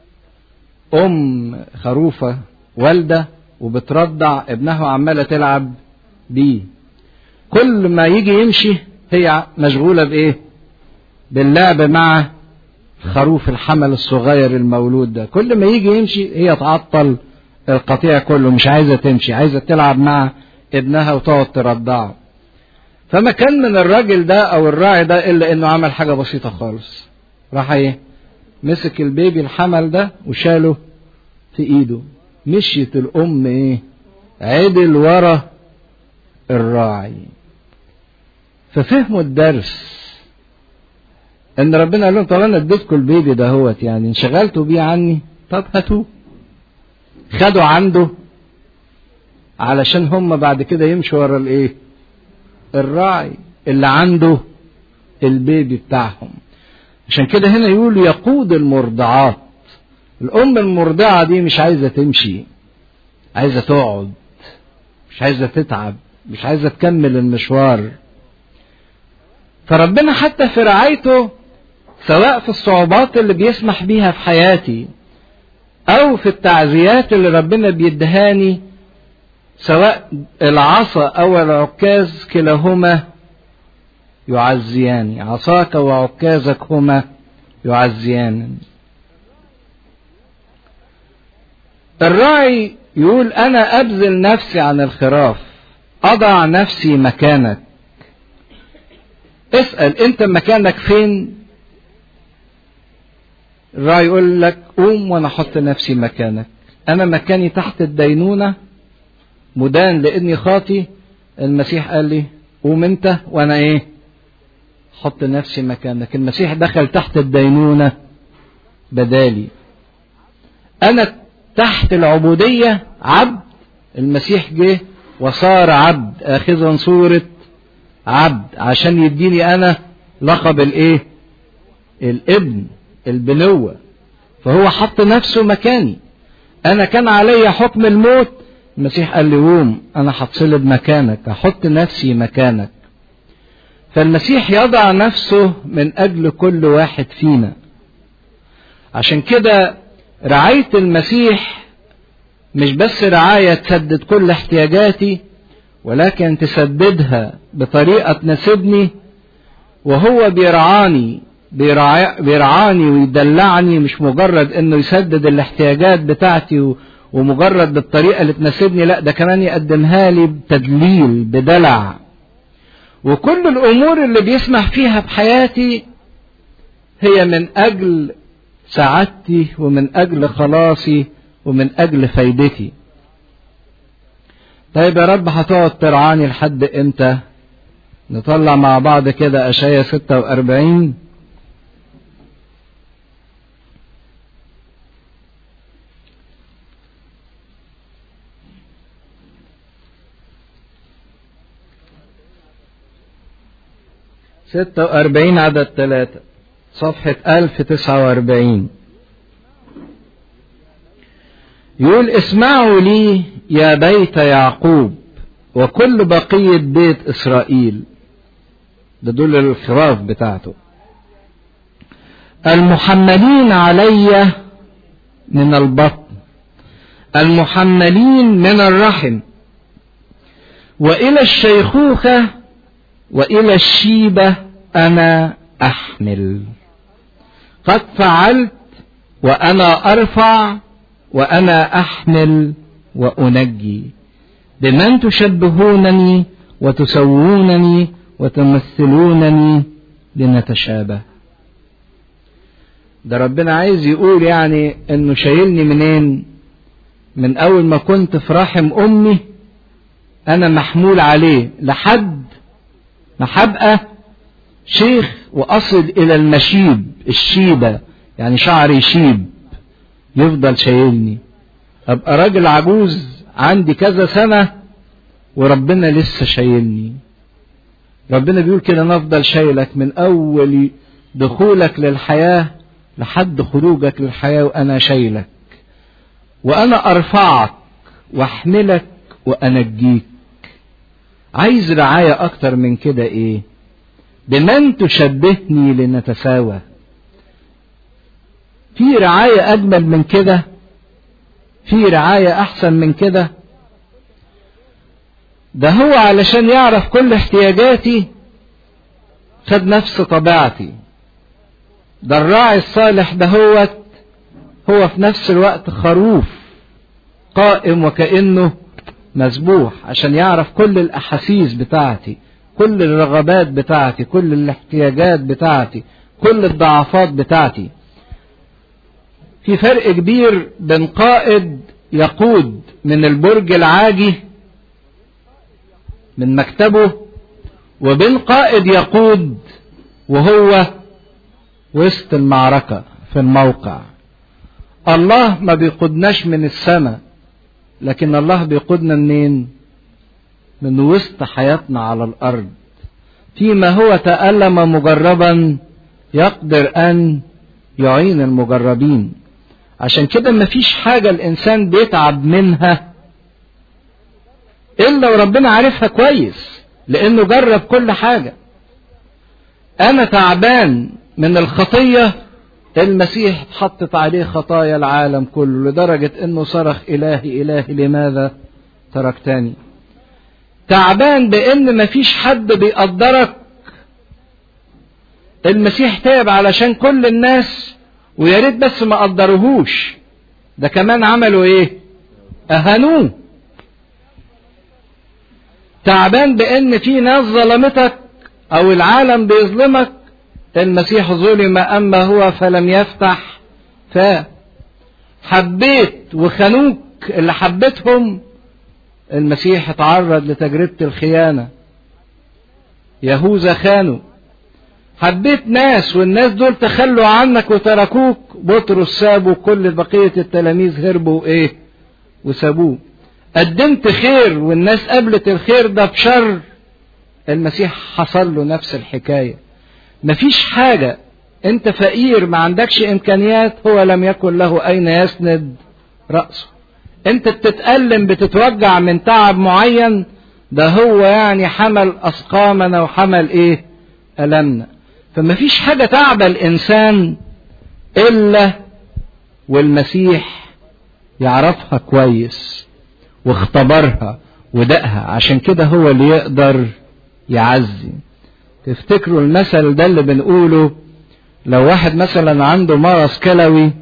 ام خروفة والدة وبترضع ابنها وعمالة تلعب بيه. كل ما يجي يمشي هي مشغولة بايه؟ باللعب مع خروف الحمل الصغير المولود ده. كل ما يجي يمشي هي تعطل القطيع كله، مش عايزة تمشي، عايزة تلعب مع ابنها وتقعد ترضعه. فما كان من الراجل ده او الراعي ده الا انه عمل حاجة بسيطة خالص، راح ايه مسك البيبي الحمل ده وشاله في ايده. مشيت الام ايه عدل ورا الراعي. ففهموا الدرس ان ربنا قال لهم طب انا اديتكم البيبي ده هوت، يعني انشغلتوا بيه عني، طب هاتوه. خدوا عنده علشان هم بعد كده يمشوا ورا الايه الراعي اللي عنده البيبي بتاعهم. عشان كده هنا يقول يقود المرضعات. الام المرضعة دي مش عايزة تمشي، عايزة تقعد، مش عايزة تتعب، مش عايزة تكمل المشوار. فربنا حتى في رعايته سواء في الصعوبات اللي بيسمح بيها في حياتي او في التعزيات اللي ربنا بيدهاني، سواء العصا او العكاز كلاهما يعزياني، عصاك وعكازك هما يعزيان. الراعي يقول انا ابذل نفسي عن الخراف، اضع نفسي مكانك. اسأل انت مكانك فين؟ الراعي يقول لك قوم وانا احط نفسي مكانك. انا مكاني تحت الدينونة مدان لاني خاطي. المسيح قال لي قوم انت وانا ايه؟ حط نفسي مكانك. المسيح دخل تحت الدينونة بدالي. انا تحت العبودية عبد، المسيح جه وصار عبد اخذا صورة عبد عشان يديني انا لقب الايه؟ الابن، البنوة. فهو حط نفسه مكاني. انا كان علي حكم الموت، المسيح قال لي قوم انا هتصلب مكانك، احط نفسي مكانك. فالمسيح يضع نفسه من اجل كل واحد فينا. عشان كده رعاية المسيح مش بس رعاية تسدد كل احتياجاتي، ولكن تسددها بطريقة تناسبني. وهو بيرعاني بيرعاني ويدلعني، مش مجرد انه يسدد الاحتياجات بتاعتي ومجرد بالطريقة اللي تناسبني، لا ده كمان يقدمها لي بتدليل بدلع. وكل الامور اللي بيسمح فيها بحياتي هي من اجل سعادتي ومن اجل خلاصي ومن اجل فايدتي. طيب يا رب هتقعد ترعاني لحد امتى؟ نطلع مع بعض كده اشعياء ستة واربعين. ستة واربعين عدد ثلاثة، صفحة ألف وتسعة واربعين. يقول اسمعوا لي يا بيت يعقوب وكل بقية بيت إسرائيل. ده دول الخراف بتاعته. المحملين علي من البطن، المحملين من الرحم، وإلى الشيخوخة وإلى الشيبة أنا أحمل. قد فعلت وأنا أرفع وأنا أحمل وأنجي. بمن تشبهونني وتسوونني وتمثلونني لنتشابه. ده ربنا عايز يقول يعني انه شايلني منين؟ من اول ما كنت في رحم امي انا محمول عليه لحد ما هبقى شيخ واصل الى المشيب، الشيبة يعني شعري يشيب، يفضل شايلني. ابقى راجل عجوز عندي كذا سنة وربنا لسه شايلني. ربنا بيقول كده انا افضل شايلك من اول دخولك للحياة لحد خروجك للحياة وانا شايلك، وانا ارفعك واحملك وانجيك. عايز رعاية اكتر من كده ايه؟ بمن تشبهني لنتساوى. في رعاية اجمل من كده؟ في رعاية احسن من كده؟ ده هو علشان يعرف كل احتياجاتي خد نفس طبيعتي. ده الراعي الصالح ده هو هو في نفس الوقت خروف قائم وكأنه مذبوح عشان يعرف كل الأحاسيس بتاعتي، كل الرغبات بتاعتي، كل الاحتياجات بتاعتي، كل الضعفات بتاعتي. في فرق كبير بين قائد يقود من البرج العاجي من مكتبه وبين قائد يقود وهو وسط المعركة في الموقع. الله ما بيقودناش من السماء، لكن الله بيقودنا منين؟ من وسط حياتنا على الأرض. فيما هو تألم مجربا يقدر أن يعين المجربين. عشان كده مفيش حاجة الإنسان بيتعب منها إلا وربنا عارفها كويس، لأنه جرب كل حاجة. انا تعبان من الخطية، المسيح حطت عليه خطايا العالم كله لدرجة انه صرخ الهي الهي لماذا تركتني. تعبان بان مفيش حد بيقدرك، المسيح تاب علشان كل الناس، ويا ريت بس ما قدروهوش، ده كمان عملوا ايه؟ اهانوه. تعبان بان في ناس ظلمتك او العالم بيظلمك، المسيح ظلم اما هو فلم يفتح فاه. حبيت وخانوك اللي حبيتهم، المسيح اتعرض لتجربة الخيانة، يهوذا خانه. حبيت ناس والناس دول تخلوا عنك وتركوك، بطرس سابوا، كل بقية التلاميذ هربوا ايه وسابوه. قدمت خير والناس قبلت الخير ده بشر، المسيح حصل له نفس الحكاية. مفيش حاجة انت فقير ما عندكش امكانيات هو لم يكن له اين يسند رأسه. انت بتتألم بتتوجع من تعب معين، ده هو يعني حمل اسقامنا وحمل ايه ألمنا. فمفيش حاجة تعب الانسان الا والمسيح يعرفها كويس واختبرها ودقها، عشان كده هو اللي يقدر يعزي. تفتكروا المثل ده اللي بنقوله لو واحد مثلا عنده مرض كلوي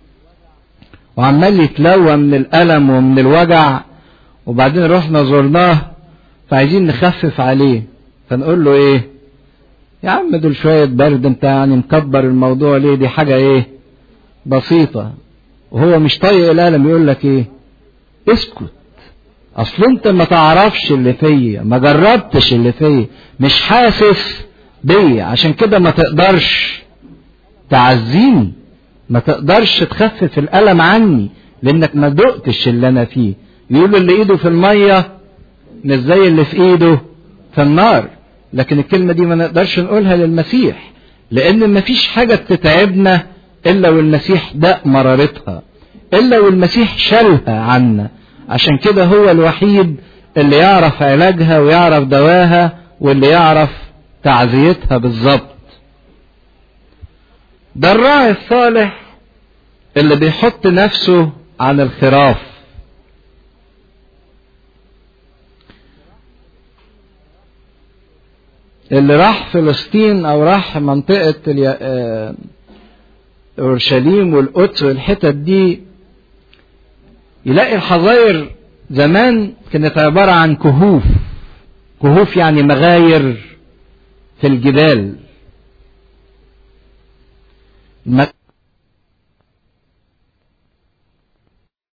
وعمال يتلوى من الألم ومن الوجع، وبعدين رحنا زرناه فعايزين نخفف عليه، فنقول له ايه؟ يا عم دول شوية برد، انت يعني مكبر الموضوع ليه؟ دي حاجة ايه بسيطة. وهو مش طايق الألم يقول لك ايه؟ اسكت، اصل انت ما تعرفش اللي فيا، ما جربتش اللي فيا، مش حاسس بيا، عشان كده ما تقدرش تعزيني، ما تقدرش تخفف الألم عني لانك ما دقتش اللي انا فيه. يقولوا اللي ايده في المية مش زي اللي في ايده في النار، لكن الكلمة دي ما نقدرش نقولها للمسيح، لان ما فيش حاجة بتتعبنا الا والمسيح داق مرارتها، الا والمسيح شالها عنا. عشان كده هو الوحيد اللي يعرف علاجها ويعرف دواها واللي يعرف تعزيتها بالظبط. ده الراعي الصالح اللي بيحط نفسه عن الخراف. اللي راح فلسطين او راح منطقة اورشليم والقدس والحتت دي يلاقي الحظاير زمان كانت عبارة عن كهوف. كهوف يعني مغاير في الجبال.